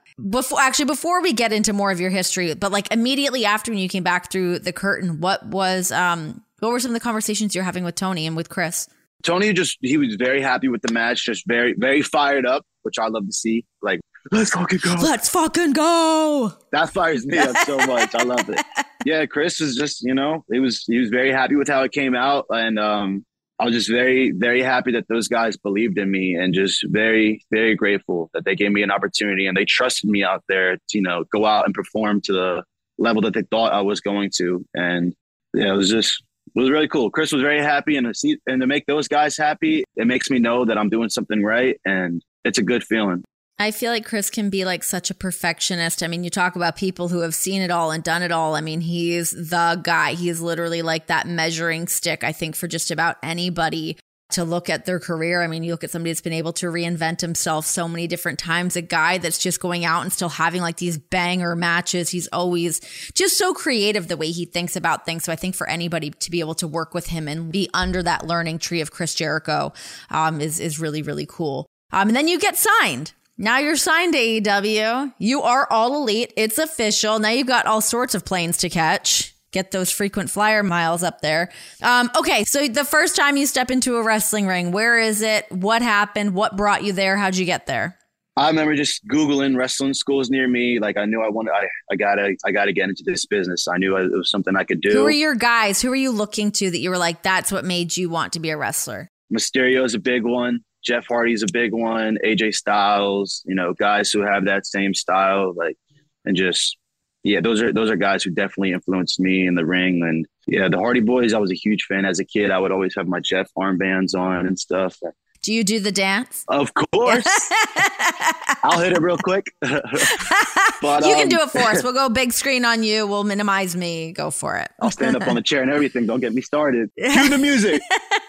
before we get into more of your history, but like immediately after when you came back through the curtain, what were some of the conversations you're having with Tony and with Chris? Tony he was very happy with the match, just very, very fired up, which I love to see. Like, let's fucking go. Let's fucking go. That fires me up so much. I love it. Yeah, Chris was just, he was very happy with how it came out. And I was just very, very happy that those guys believed in me, and just very, very grateful that they gave me an opportunity and they trusted me out there to, go out and perform to the level that they thought I was going to. And yeah, it was really cool. Chris was very happy, and to make those guys happy, it makes me know that I'm doing something right, and it's a good feeling. I feel like Chris can be like such a perfectionist. I mean, you talk about people who have seen it all and done it all. I mean, he's the guy. He's literally like that measuring stick, I think, for just about anybody to look at their career. I mean, you look at somebody that's been able to reinvent himself so many different times, a guy that's just going out and still having like these banger matches. He's always just so creative the way he thinks about things. So I think for anybody to be able to work with him and be under that learning tree of Chris Jericho is really, really cool. And then you get signed. Now you're signed to AEW. You are All Elite. It's official. Now you've got all sorts of planes to catch. Get those frequent flyer miles up there. Okay, so the first time you step into a wrestling ring, where is it? What happened? What brought you there? How'd you get there? I remember just Googling wrestling schools near me. Like I knew I gotta get into this business. I knew it was something I could do. Who were your guys? Who were you looking to that you were like, that's what made you want to be a wrestler? Mysterio is a big one. Jeff Hardy's a big one. AJ Styles, guys who have that same style, those are guys who definitely influenced me in the ring. And yeah, the Hardy Boys, I was a huge fan as a kid. I would always have my Jeff armbands on and stuff. Do you do the dance? Of course. I'll hit it real quick. But you can do it for us. We'll go big screen on you. We'll minimize me. Go for it. I'll stand up on the chair and everything. Don't get me started. Cue the music.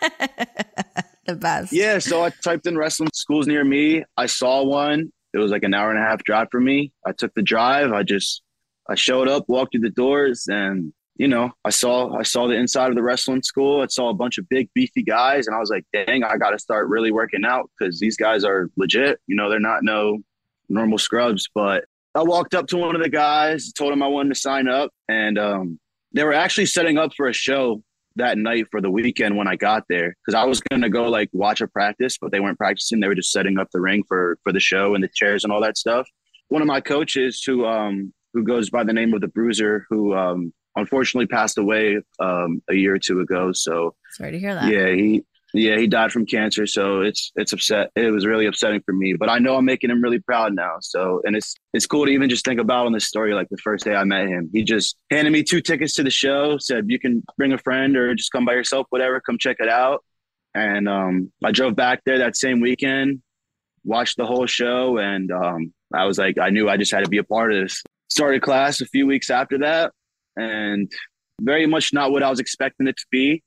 The best. Yeah, so I typed in wrestling schools near me. I saw one. It was like an hour and a half drive for me. I took the drive. I showed up, walked through the doors, and I saw the inside of the wrestling school. I saw a bunch of big, beefy guys, and I was like, dang, I got to start really working out because these guys are legit. They're not no normal scrubs. But I walked up to one of the guys, told him I wanted to sign up, and they were actually setting up for a show that night for the weekend when I got there, because I was going to go like watch a practice, but they weren't practicing. They were just setting up the ring for the show and the chairs and all that stuff. One of my coaches who goes by the name of the Bruiser, who unfortunately passed away a year or two ago. So sorry to hear that. He died from cancer. So it's upset. It was really upsetting for me, but I know I'm making him really proud now. So, and it's cool to even just think about on this story. Like the first day I met him, he just handed me 2 tickets to the show, said, you can bring a friend or just come by yourself, whatever, come check it out. And I drove back there that same weekend, watched the whole show. And I was like, I knew I just had to be a part of this. Started class a few weeks after that, and very much not what I was expecting it to be.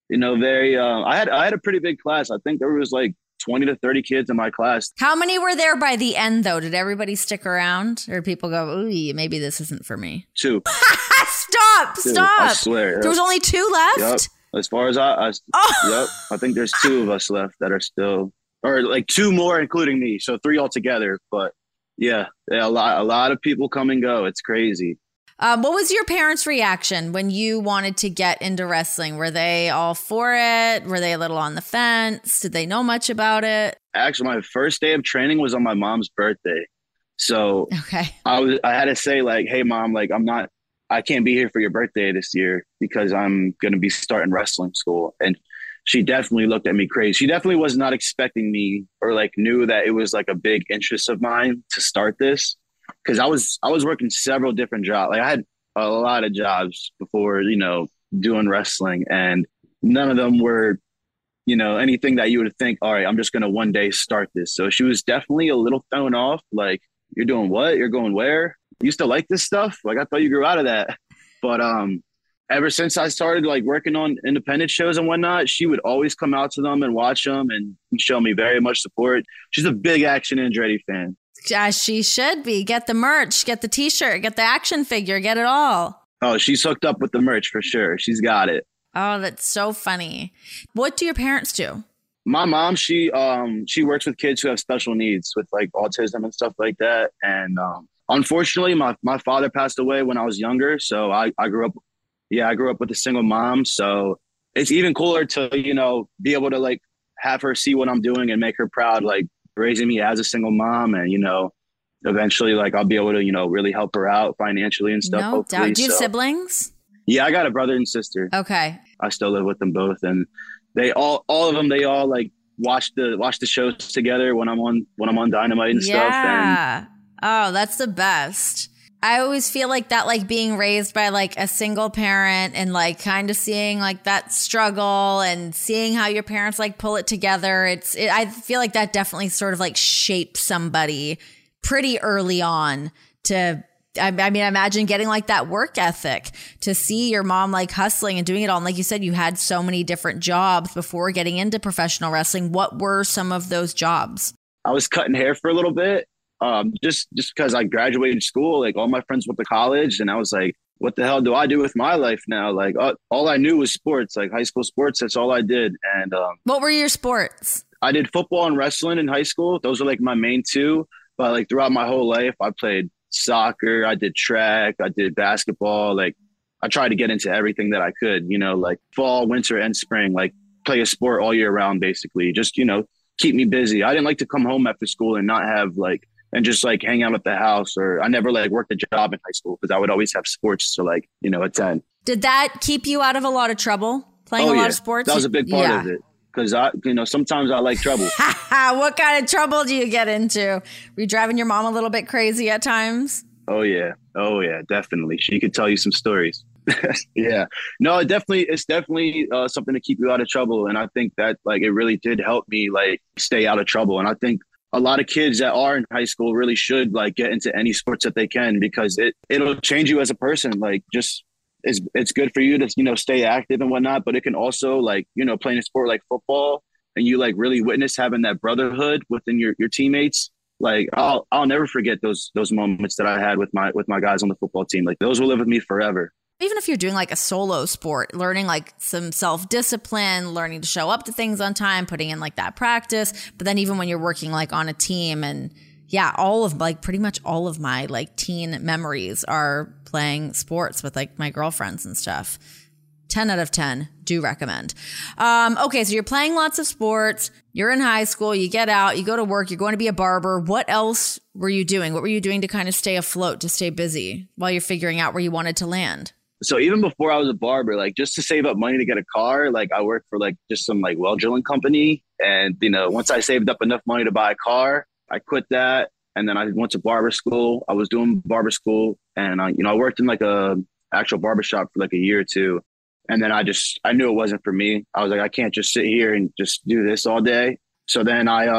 I had a pretty big class. I think there was like 20 to 30 kids in my class. How many were there by the end, though? Did everybody stick around, or people go, ooh, maybe this isn't for me? 2. Stop. I swear. There was only 2 left? Yep. As far as Yep. I think there's 2 of us left that are still, or like 2 more, including me. So 3 altogether. But yeah, a lot of people come and go. It's crazy. What was your parents' reaction when you wanted to get into wrestling? Were they all for it? Were they a little on the fence? Did they know much about it? Actually, my first day of training was on my mom's birthday. So okay. I had to say like, hey mom, like I can't be here for your birthday this year because I'm going to be starting wrestling school. And she definitely looked at me crazy. She definitely was not expecting me, or like knew that it was like a big interest of mine to start this. Because I was working several different jobs. Like I had a lot of jobs before, doing wrestling, and none of them were, anything that you would think, all right, I'm just going to one day start this. So she was definitely a little thrown off. Like, you're doing what? You're going where? You still like this stuff? Like, I thought you grew out of that. But ever since I started like working on independent shows and whatnot, she would always come out to them and watch them and show me very much support. She's a big Action Andretti fan. As she should be. Get the merch, get the t-shirt, get the action figure, get it all. Oh, she's hooked up with the merch for sure. She's got it. Oh, that's so funny. What do your parents do? My mom, she works with kids who have special needs with like autism and stuff like that. And unfortunately, my father passed away when I was younger. So I grew up with a single mom. So it's even cooler to, be able to like have her see what I'm doing and make her proud, like raising me as a single mom. And, eventually like I'll be able to, really help her out financially and stuff. No doubt. Do you have siblings? Yeah, I got a brother and sister. Okay. I still live with them both, and they all of them, they all like watch the shows together when I'm on Dynamite and stuff. And Yeah. Oh, that's the best. I always feel like that, like being raised by like a single parent and like kind of seeing like that struggle and seeing how your parents like pull it together. I feel like that definitely sort of like shapes somebody pretty early on to, I mean, imagine getting like that work ethic to see your mom like hustling and doing it all. And like you said, you had so many different jobs before getting into professional wrestling. What were some of those jobs? I was cutting hair for a little bit. Just because I graduated school, like all my friends went to college, and I was like, what the hell do I do with my life now? Like all I knew was sports, like high school sports. That's all I did. And what were your sports? I did football and wrestling in high school. Those were like my main two. But like throughout my whole life, I played soccer, I did track, I did basketball. Like I tried to get into everything that I could, like fall, winter, and spring, like play a sport all year round, basically. Just, keep me busy. I didn't like to come home after school and not have and just like hang out at the house, or I never like worked a job in high school because I would always have sports to attend. Did that keep you out of a lot of trouble playing a lot of sports? That was a big part of it. Because sometimes I like trouble. What kind of trouble do you get into? Were you driving your mom a little bit crazy at times? Oh yeah, definitely. She could tell you some stories. Yeah, no, it's definitely something to keep you out of trouble, and I think that like it really did help me like stay out of trouble. And I think a lot of kids that are in high school really should like get into any sports that they can, because it'll change you as a person. Like just it's good for you to, stay active and whatnot, but it can also like, playing a sport like football and you like really witness having that brotherhood within your teammates. Like I'll never forget those moments that I had with my guys on the football team. Like those will live with me forever. Even if you're doing like a solo sport, learning like some self-discipline, learning to show up to things on time, putting in like that practice. But then even when you're working like on a team, and yeah, pretty much all of my like teen memories are playing sports with like my girlfriends and stuff. 10 out of 10, do recommend. Okay, so you're playing lots of sports. You're in high school. You get out. You go to work. You're going to be a barber. What else were you doing? What were you doing to kind of stay afloat, to stay busy while you're figuring out where you wanted to land? So even before I was a barber, like just to save up money to get a car, like I worked for like just some like well drilling company. And, once I saved up enough money to buy a car, I quit that. And then I went to barber school. I was doing barber school, and I worked in like a actual barber shop for like a year or two. And then I knew it wasn't for me. I was like, I can't just sit here and just do this all day. So then I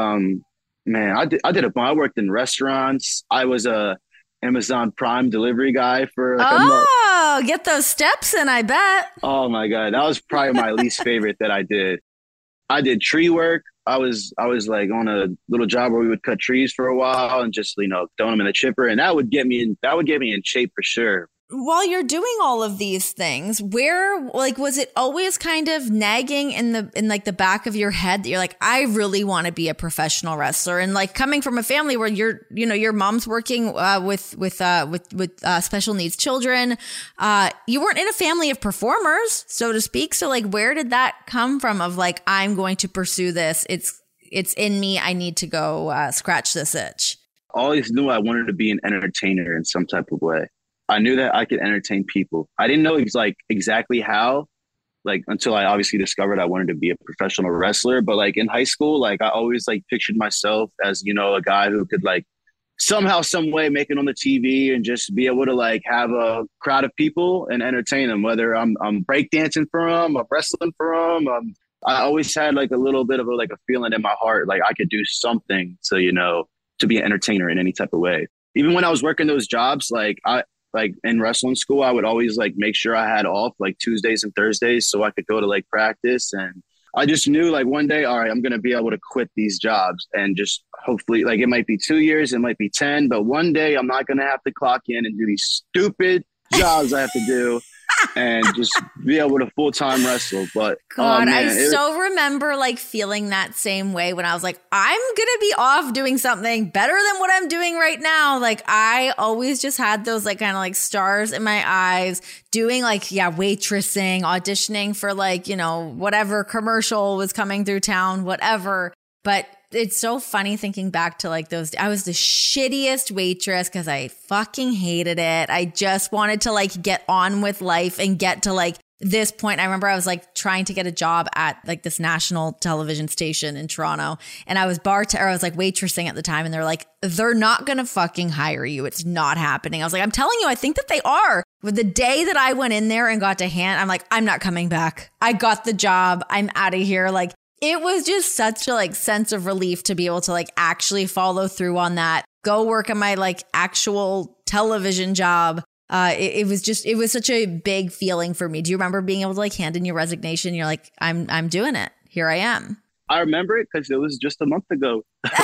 worked in restaurants. I was a Amazon Prime delivery guy for like a month. Oh, get those steps in, I bet. Oh my God. That was probably my least favorite that I did. I did tree work. I was like on a little job where we would cut trees for a while and just, throw them in the chipper. And that would get me in shape for sure. While you're doing all of these things, was it always kind of nagging in the back of your head that you're like, I really want to be a professional wrestler? And like coming from a family where your mom's working with special needs children, you weren't in a family of performers, so to speak. So like, where did that come from? Of like, I'm going to pursue this. It's in me. I need to go scratch this itch. I always knew I wanted to be an entertainer in some type of way. I knew that I could entertain people. I didn't know exactly how, until I obviously discovered I wanted to be a professional wrestler. But like in high school, like I always pictured myself as, a guy who could somehow, some way make it on the TV and just be able to have a crowd of people and entertain them, whether I'm breakdancing for them, I'm wrestling for them. I always had a little bit of a feeling in my heart, I could do something to be an entertainer in any type of way. Even when I was working those jobs, in wrestling school, I would always make sure I had off Tuesdays and Thursdays so I could go to practice. And I just knew one day, all right, I'm going to be able to quit these jobs and just hopefully it might be 2 years, it might be 10, but one day I'm not going to have to clock in and do these stupid jobs I have to do and just be able to full-time wrestle. But God, I remember feeling that same way when I was like, I'm going to be off doing something better than what I'm doing right now. I always just had those kind of stars in my eyes doing waitressing, auditioning for whatever commercial was coming through town, whatever. But it's so funny thinking back to like those. I was the shittiest waitress because I fucking hated it. I just wanted to like get on with life and get to like this point. I remember I was like trying to get a job at like this national television station in Toronto, and I was like waitressing at the time, and they're like, they're not gonna fucking hire you. It's not happening. I was like, I'm telling you, I think that they are. But the day that I went in there and got to hand, I'm like, I'm not coming back. I got the job. I'm out of here. Like, it was just such a like sense of relief to be able to like actually follow through on that, go work on my like actual television job. It was such a big feeling for me. Do you remember being able to like hand in your resignation? You're like, I'm doing it. Here I am. I remember it because it was just a month ago.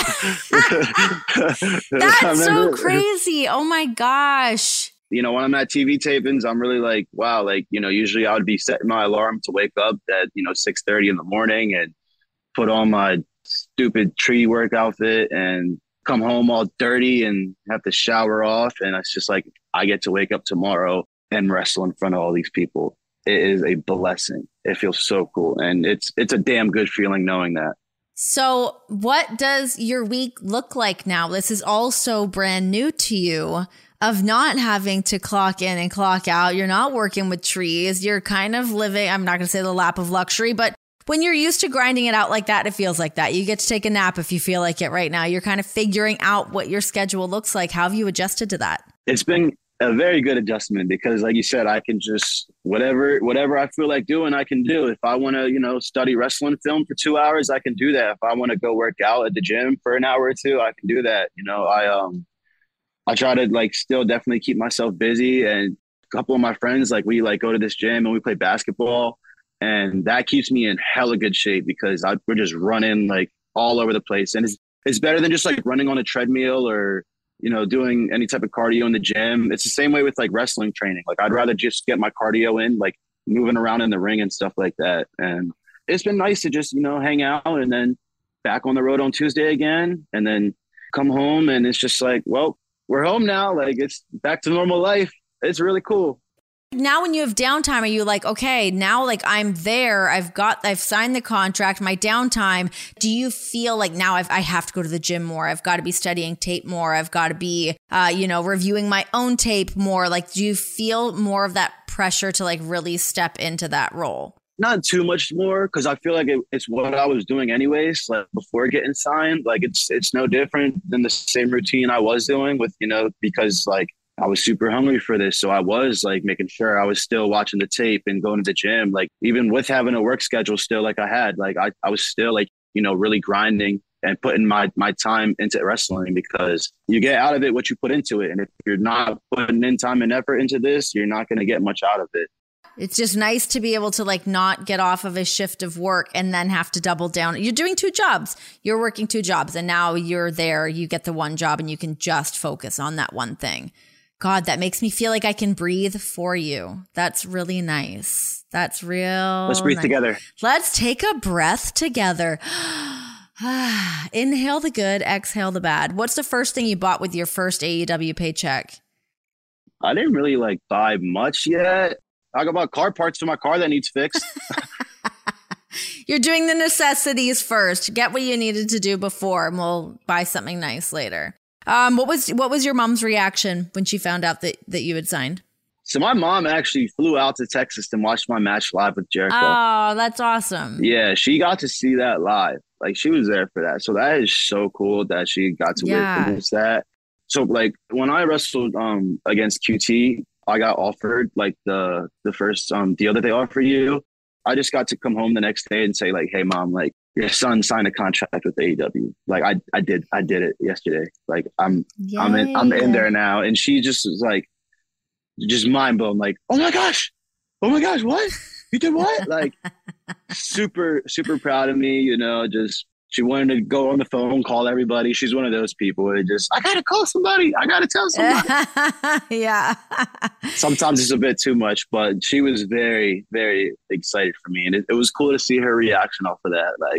That's so crazy. Oh my gosh. You know, when I'm at TV tapings, I'm really like, wow, like, you know, usually I would be setting my alarm to wake up at, 6:30 in the morning and put on my stupid tree work outfit and come home all dirty and have to shower off. And it's just like, I get to wake up tomorrow and wrestle in front of all these people. It is a blessing. It feels so cool. And it's a damn good feeling knowing that. So what does your week look like now? This is also brand new to you, of not having to clock in and clock out. You're not working with trees. You're kind of living, I'm not going to say the lap of luxury, but when you're used to grinding it out like that, it feels like that. You get to take a nap if you feel like it right now. You're kind of figuring out what your schedule looks like. How have you adjusted to that? It's been a very good adjustment because, like you said, I can just whatever I feel like doing, I can do. If I want to, study wrestling film for 2 hours, I can do that. If I want to go work out at the gym for an hour or two, I can do that. I try to like still definitely keep myself busy, and a couple of my friends, like we like go to this gym and we play basketball. And that keeps me in hella good shape because we're just running like all over the place. And it's better than just like running on a treadmill or, doing any type of cardio in the gym. It's the same way with like wrestling training. Like I'd rather just get my cardio in, like moving around in the ring and stuff like that. And it's been nice to just, hang out and then back on the road on Tuesday again and then come home. And it's just like, well, we're home now. Like it's back to normal life. It's really cool. Now when you have downtime, are you like, okay, now like I'm there, I've signed the contract, my downtime. Do you feel like now I have to go to the gym more? I've got to be studying tape more. I've got to be, reviewing my own tape more. Like, do you feel more of that pressure to like really step into that role? Not too much more because I feel like it's what I was doing anyways, like before getting signed. Like it's no different than the same routine I was doing with, because like I was super hungry for this. So I was like making sure I was still watching the tape and going to the gym. Like even with having a work schedule still like I had, like I was still like, really grinding and putting my time into wrestling because you get out of it what you put into it. And if you're not putting in time and effort into this, you're not going to get much out of it. It's just nice to be able to like not get off of a shift of work and then have to double down. You're doing 2 jobs. You're working 2 jobs and now you're there. You get the one job and you can just focus on that one thing. God, that makes me feel like I can breathe for you. That's really nice. That's real. Let's breathe nice. Together. Let's take a breath together. Inhale the good, exhale the bad. What's the first thing you bought with your first AEW paycheck? I didn't really like buy much yet. I bought car parts for my car that needs fixed. You're doing the necessities first. Get what you needed to do before, and we'll buy something nice later. What was your mom's reaction when she found out that you had signed? So my mom actually flew out to Texas and watched my match live with Jericho. Oh, that's awesome. Yeah, she got to see that live. Like she was there for that. So that is so cool that she got to witness that. So like when I wrestled against QT, I got offered like the first deal that they offer you. I just got to come home the next day and say like, hey mom, like your son signed a contract with AEW. Like I did it yesterday. Like I'm in there now. And she just was like, just mind blown, like, oh my gosh, what? You did what? Like super, super proud of me, just she wanted to go on the phone, call everybody. She's one of those people who just, I gotta call somebody. I gotta tell somebody. Yeah. Sometimes it's a bit too much, but she was very, very excited for me. And it was cool to see her reaction off of that. Like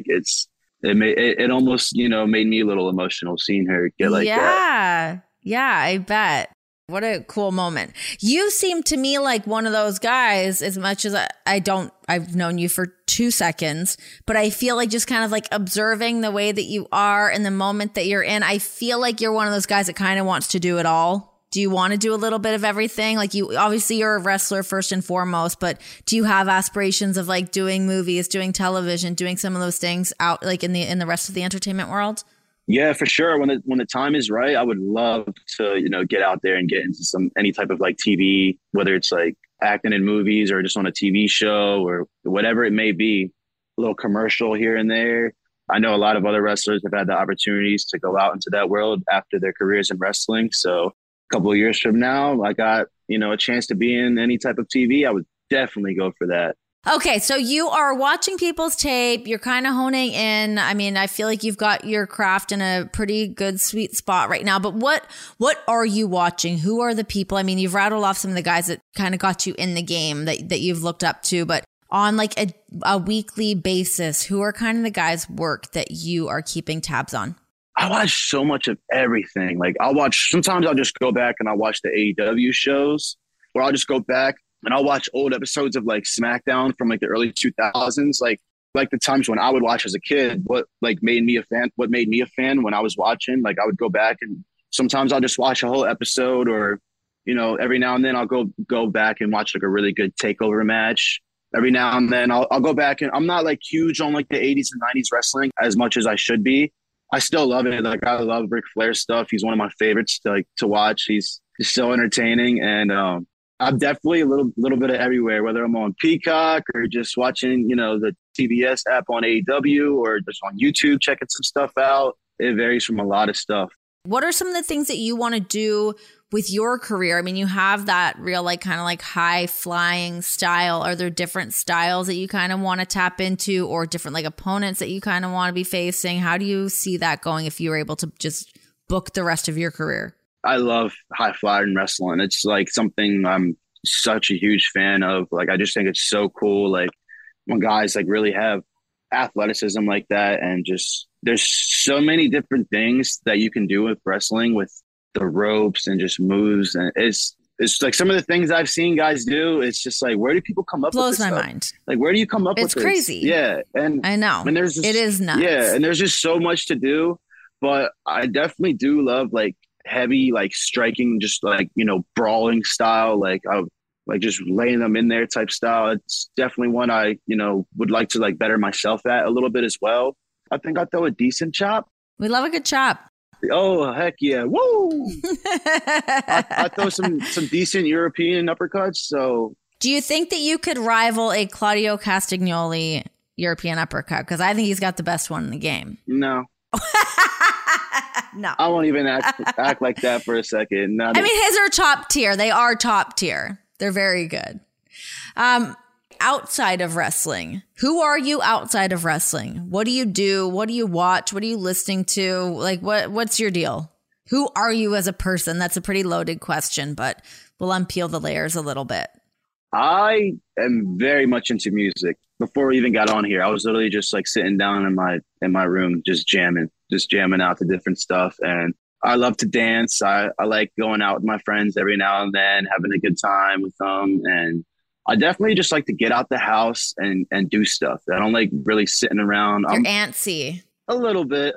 it almost, made me a little emotional seeing her get like that. Yeah, I bet. What a cool moment. You seem to me like one of those guys, as much as I've known you for 2 seconds, but I feel like just kind of like observing the way that you are in the moment that you're in. I feel like you're one of those guys that kind of wants to do it all. Do you want to do a little bit of everything? Like obviously you're a wrestler first and foremost, but do you have aspirations of like doing movies, doing television, doing some of those things out like in the rest of the entertainment world? Yeah, for sure. When the time is right, I would love to, get out there and get into any type of like TV, whether it's like acting in movies or just on a TV show or whatever it may be, a little commercial here and there. I know a lot of other wrestlers have had the opportunities to go out into that world after their careers in wrestling. So a couple of years from now, I got, a chance to be in any type of TV. I would definitely go for that. Okay, so you are watching people's tape. You're kind of honing in. I mean, I feel like you've got your craft in a pretty good sweet spot right now. But what are you watching? Who are the people? I mean, you've rattled off some of the guys that kind of got you in the game that you've looked up to. But on like a weekly basis, who are kind of the guys' work that you are keeping tabs on? I watch so much of everything. Like sometimes I'll just go back and I'll watch the AEW shows, or I'll just go back and I'll watch old episodes of like SmackDown from like the early 2000s, like the times when I would watch as a kid. What made me a fan when I was watching. Like I would go back and sometimes I'll just watch a whole episode, or every now and then I'll go back and watch like a really good takeover match. Every now and then I'll go back, and I'm not like huge on like the 80s and 90s wrestling as much as I should be. I still love it. Like I love Ric Flair stuff. He's one of my favorites to watch. He's just so entertaining, and I'm definitely a little bit of everywhere, whether I'm on Peacock or just watching, the TBS app on AEW or just on YouTube, checking some stuff out. It varies from a lot of stuff. What are some of the things that you want to do with your career? I mean, you have that real, like, kind of like high flying style. Are there different styles that you kind of want to tap into, or different like opponents that you kind of want to be facing? How do you see that going if you were able to just book the rest of your career? I love high flying wrestling. It's like something I'm such a huge fan of. Like, I just think it's so cool. Like when guys like really have athleticism like that, and just there's so many different things that you can do with wrestling with the ropes and just moves. And it's like some of the things I've seen guys do. It's just like, where do people come up with this? Blows my mind. Like, where do you come up with this? It's crazy. Yeah. And I know. And there's just, it is nuts. Yeah. And there's just so much to do, but I definitely do love like heavy, like striking, just like, brawling style. Like just laying them in there type style. It's definitely one I, would like to like better myself at a little bit as well. I think I throw a decent chop. We love a good chop. Oh, heck yeah. Woo! I throw some decent European uppercuts. So do you think that you could rival a Claudio Castagnoli European uppercut? Because I think he's got the best one in the game. No. No. I won't even act like that for a second. No, I mean, his are top tier. They are top tier. They're very good. Outside of wrestling, who are you outside of wrestling? What do you do? What do you watch? What are you listening to? Like, what's your deal? Who are you as a person? That's a pretty loaded question, but we'll unpeel the layers a little bit. I am very much into music. Before we even got on here, I was literally just like sitting down in my room, just jamming out to different stuff. And I love to dance. I like going out with my friends every now and then, having a good time with them. And I definitely just like to get out the house and do stuff. I don't like really sitting around. You're antsy. A little bit.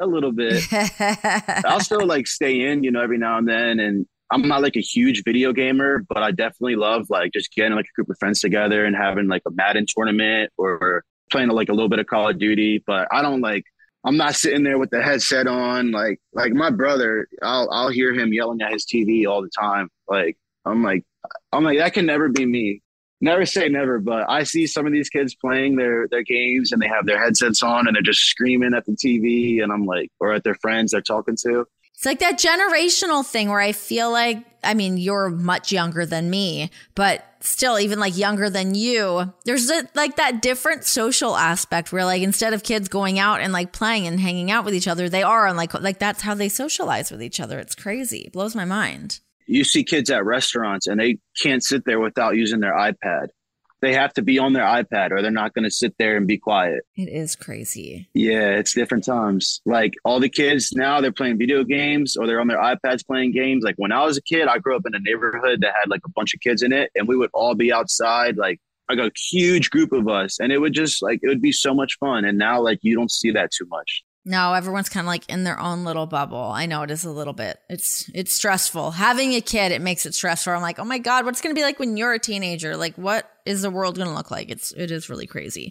I'll still like stay in, every now and then. And I'm not like a huge video gamer, but I definitely love like just getting like a group of friends together and having like a Madden tournament or playing like a little bit of Call of Duty. But I'm not sitting there with the headset on. Like my brother, I'll hear him yelling at his TV all the time. Like, I'm like, that can never be me. Never say never, but I see some of these kids playing their games and they have their headsets on and they're just screaming at the TV, and I'm like, or at their friends they're talking to. It's like that generational thing where I feel like, I mean, you're much younger than me, but still even like younger than you, there's like that different social aspect where like instead of kids going out and like playing and hanging out with each other, they are, and like that's how they socialize with each other. It's crazy. It blows my mind. You see kids at restaurants and they can't sit there without using their iPad. They have to be on their iPad or they're not going to sit there and be quiet. It is crazy. Yeah, it's different times. Like all the kids now, they're playing video games or they're on their iPads playing games. Like when I was a kid, I grew up in a neighborhood that had like a bunch of kids in it, and we would all be outside, like a huge group of us, and it would just like, it would be so much fun. And now like you don't see that too much. No, everyone's kind of like in their own little bubble. I know it is a little bit. It's stressful. Having a kid, it makes it stressful. I'm like, oh my God, what's going to be like when you're a teenager? Like, what is the world going to look like? It is really crazy.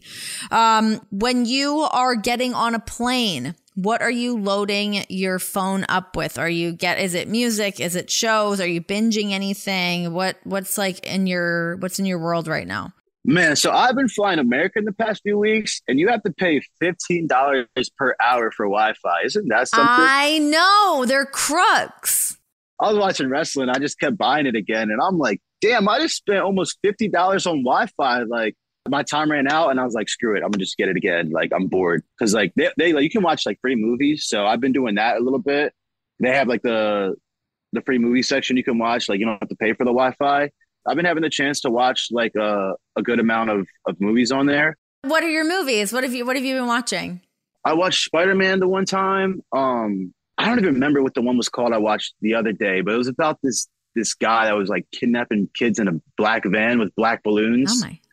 When you are getting on a plane, what are you loading your phone up with? Is it music? Is it shows? Are you binging anything? What's in your world right now? Man, so I've been flying American the past few weeks, and you have to pay $15 per hour for Wi-Fi. Isn't that something? I know. They're crooks. I was watching wrestling. I just kept buying it again. And I'm like, damn, I just spent almost $50 on Wi-Fi. Like my time ran out and I was like, screw it. I'm gonna just get it again. Like I'm bored. Cause like they like, you can watch like free movies. So I've been doing that a little bit. They have like the free movie section you can watch. Like you don't have to pay for the Wi-Fi. I've been having the chance to watch like a good amount of movies on there. What are your movies? What have you been watching? I watched Spider-Man the one time. I don't even remember what the one was called I watched the other day, but it was about this guy that was like kidnapping kids in a black van with black balloons. Oh my.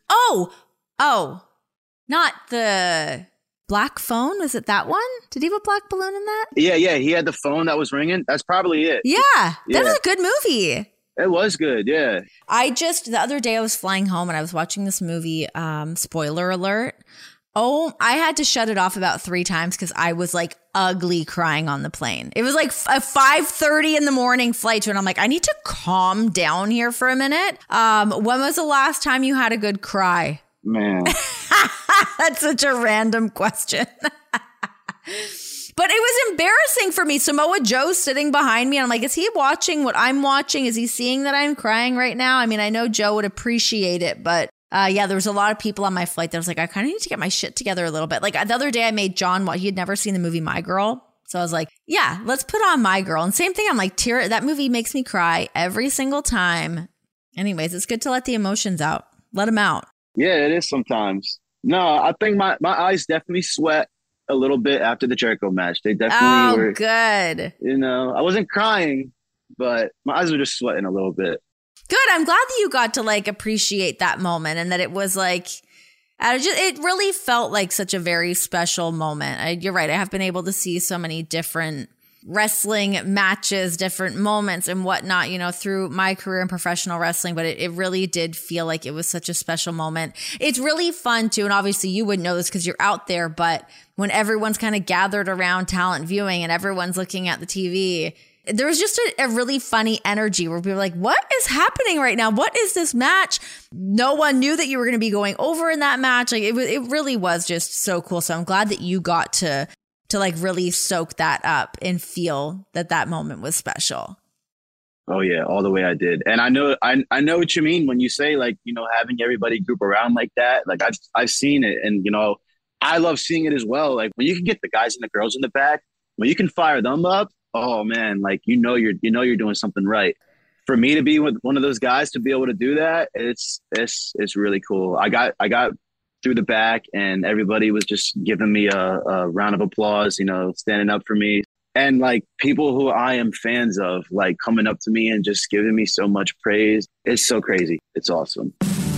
Oh, not the black phone. Was it that one? Did he have a black balloon in that? Yeah. He had the phone that was ringing. That's probably it. Yeah. That was a good movie. It was good, yeah. The other day I was flying home and I was watching this movie, spoiler alert. Oh, I had to shut it off about 3 times because I was like ugly crying on the plane. It was like a 5:30 in the morning flight to, and I'm like, I need to calm down here for a minute. When was the last time you had a good cry? Man. That's such a random question. But it was embarrassing for me. Samoa Joe's sitting behind me. And I'm like, is he watching what I'm watching? Is he seeing that I'm crying right now? I mean, I know Joe would appreciate it, but yeah, there was a lot of people on my flight that was like, I kind of need to get my shit together a little bit. Like the other day I made John he had never seen the movie My Girl. So I was like, yeah, let's put on My Girl. And same thing. I'm like, that movie makes me cry every single time. Anyways, it's good to let the emotions out. Let them out. Yeah, it is sometimes. No, I think my eyes definitely sweat a little bit after the Jericho match. They definitely were good. I wasn't crying, but my eyes were just sweating a little bit. Good. I'm glad that you got to like appreciate that moment and that it was like, it really felt like such a very special moment. You're right. I have been able to see so many different wrestling matches, different moments and whatnot, through my career in professional wrestling. But it really did feel like it was such a special moment. It's really fun too. And obviously you wouldn't know this because you're out there, but when everyone's kind of gathered around talent viewing and everyone's looking at the TV, there was just a really funny energy where people were like, what is happening right now? What is this match? No one knew that you were going to be going over in that match. Like it really was just so cool. So I'm glad that you got to like really soak that up and feel that moment was special. Oh yeah, all the way I did. And I know what you mean when you say like, having everybody group around like that. Like I've seen it and I love seeing it as well. Like when you can get the guys and the girls in the back, when you can fire them up, oh man, like you're doing something right. For me to be with one of those guys to be able to do that, it's really cool. I got through the back and everybody was just giving me a round of applause, standing up for me. And like people who I am fans of, like coming up to me and just giving me so much praise. It's so crazy. It's awesome.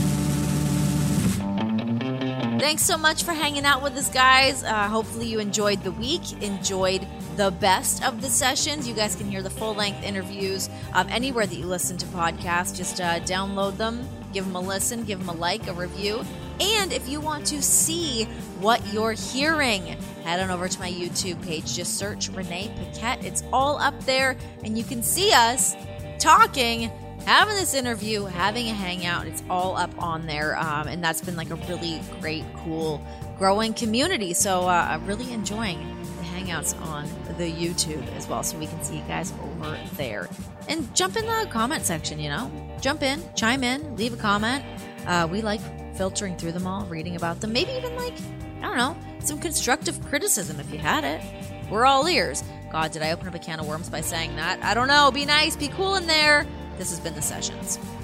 Thanks so much for hanging out with us, guys. Hopefully you enjoyed the week, enjoyed the best of the sessions. You guys can hear the full-length interviews anywhere that you listen to podcasts. Just download them, give them a listen, give them a like, a review. And if you want to see what you're hearing, head on over to my YouTube page. Just search Renee Paquette. It's all up there, and you can see us talking, having this interview, having a hangout. It's all up on there, and that's been like a really great, cool, growing community. So I'm really enjoying the hangouts on the YouTube as well, so we can see you guys over there. And jump in the comment section, jump in, chime in, leave a comment. We like filtering through them all, reading about them, maybe even like, I don't know, some constructive criticism if you had it. We're all ears. God, did I open up a can of worms by saying that? I don't know. Be nice, be cool in there. This has been The Sessions.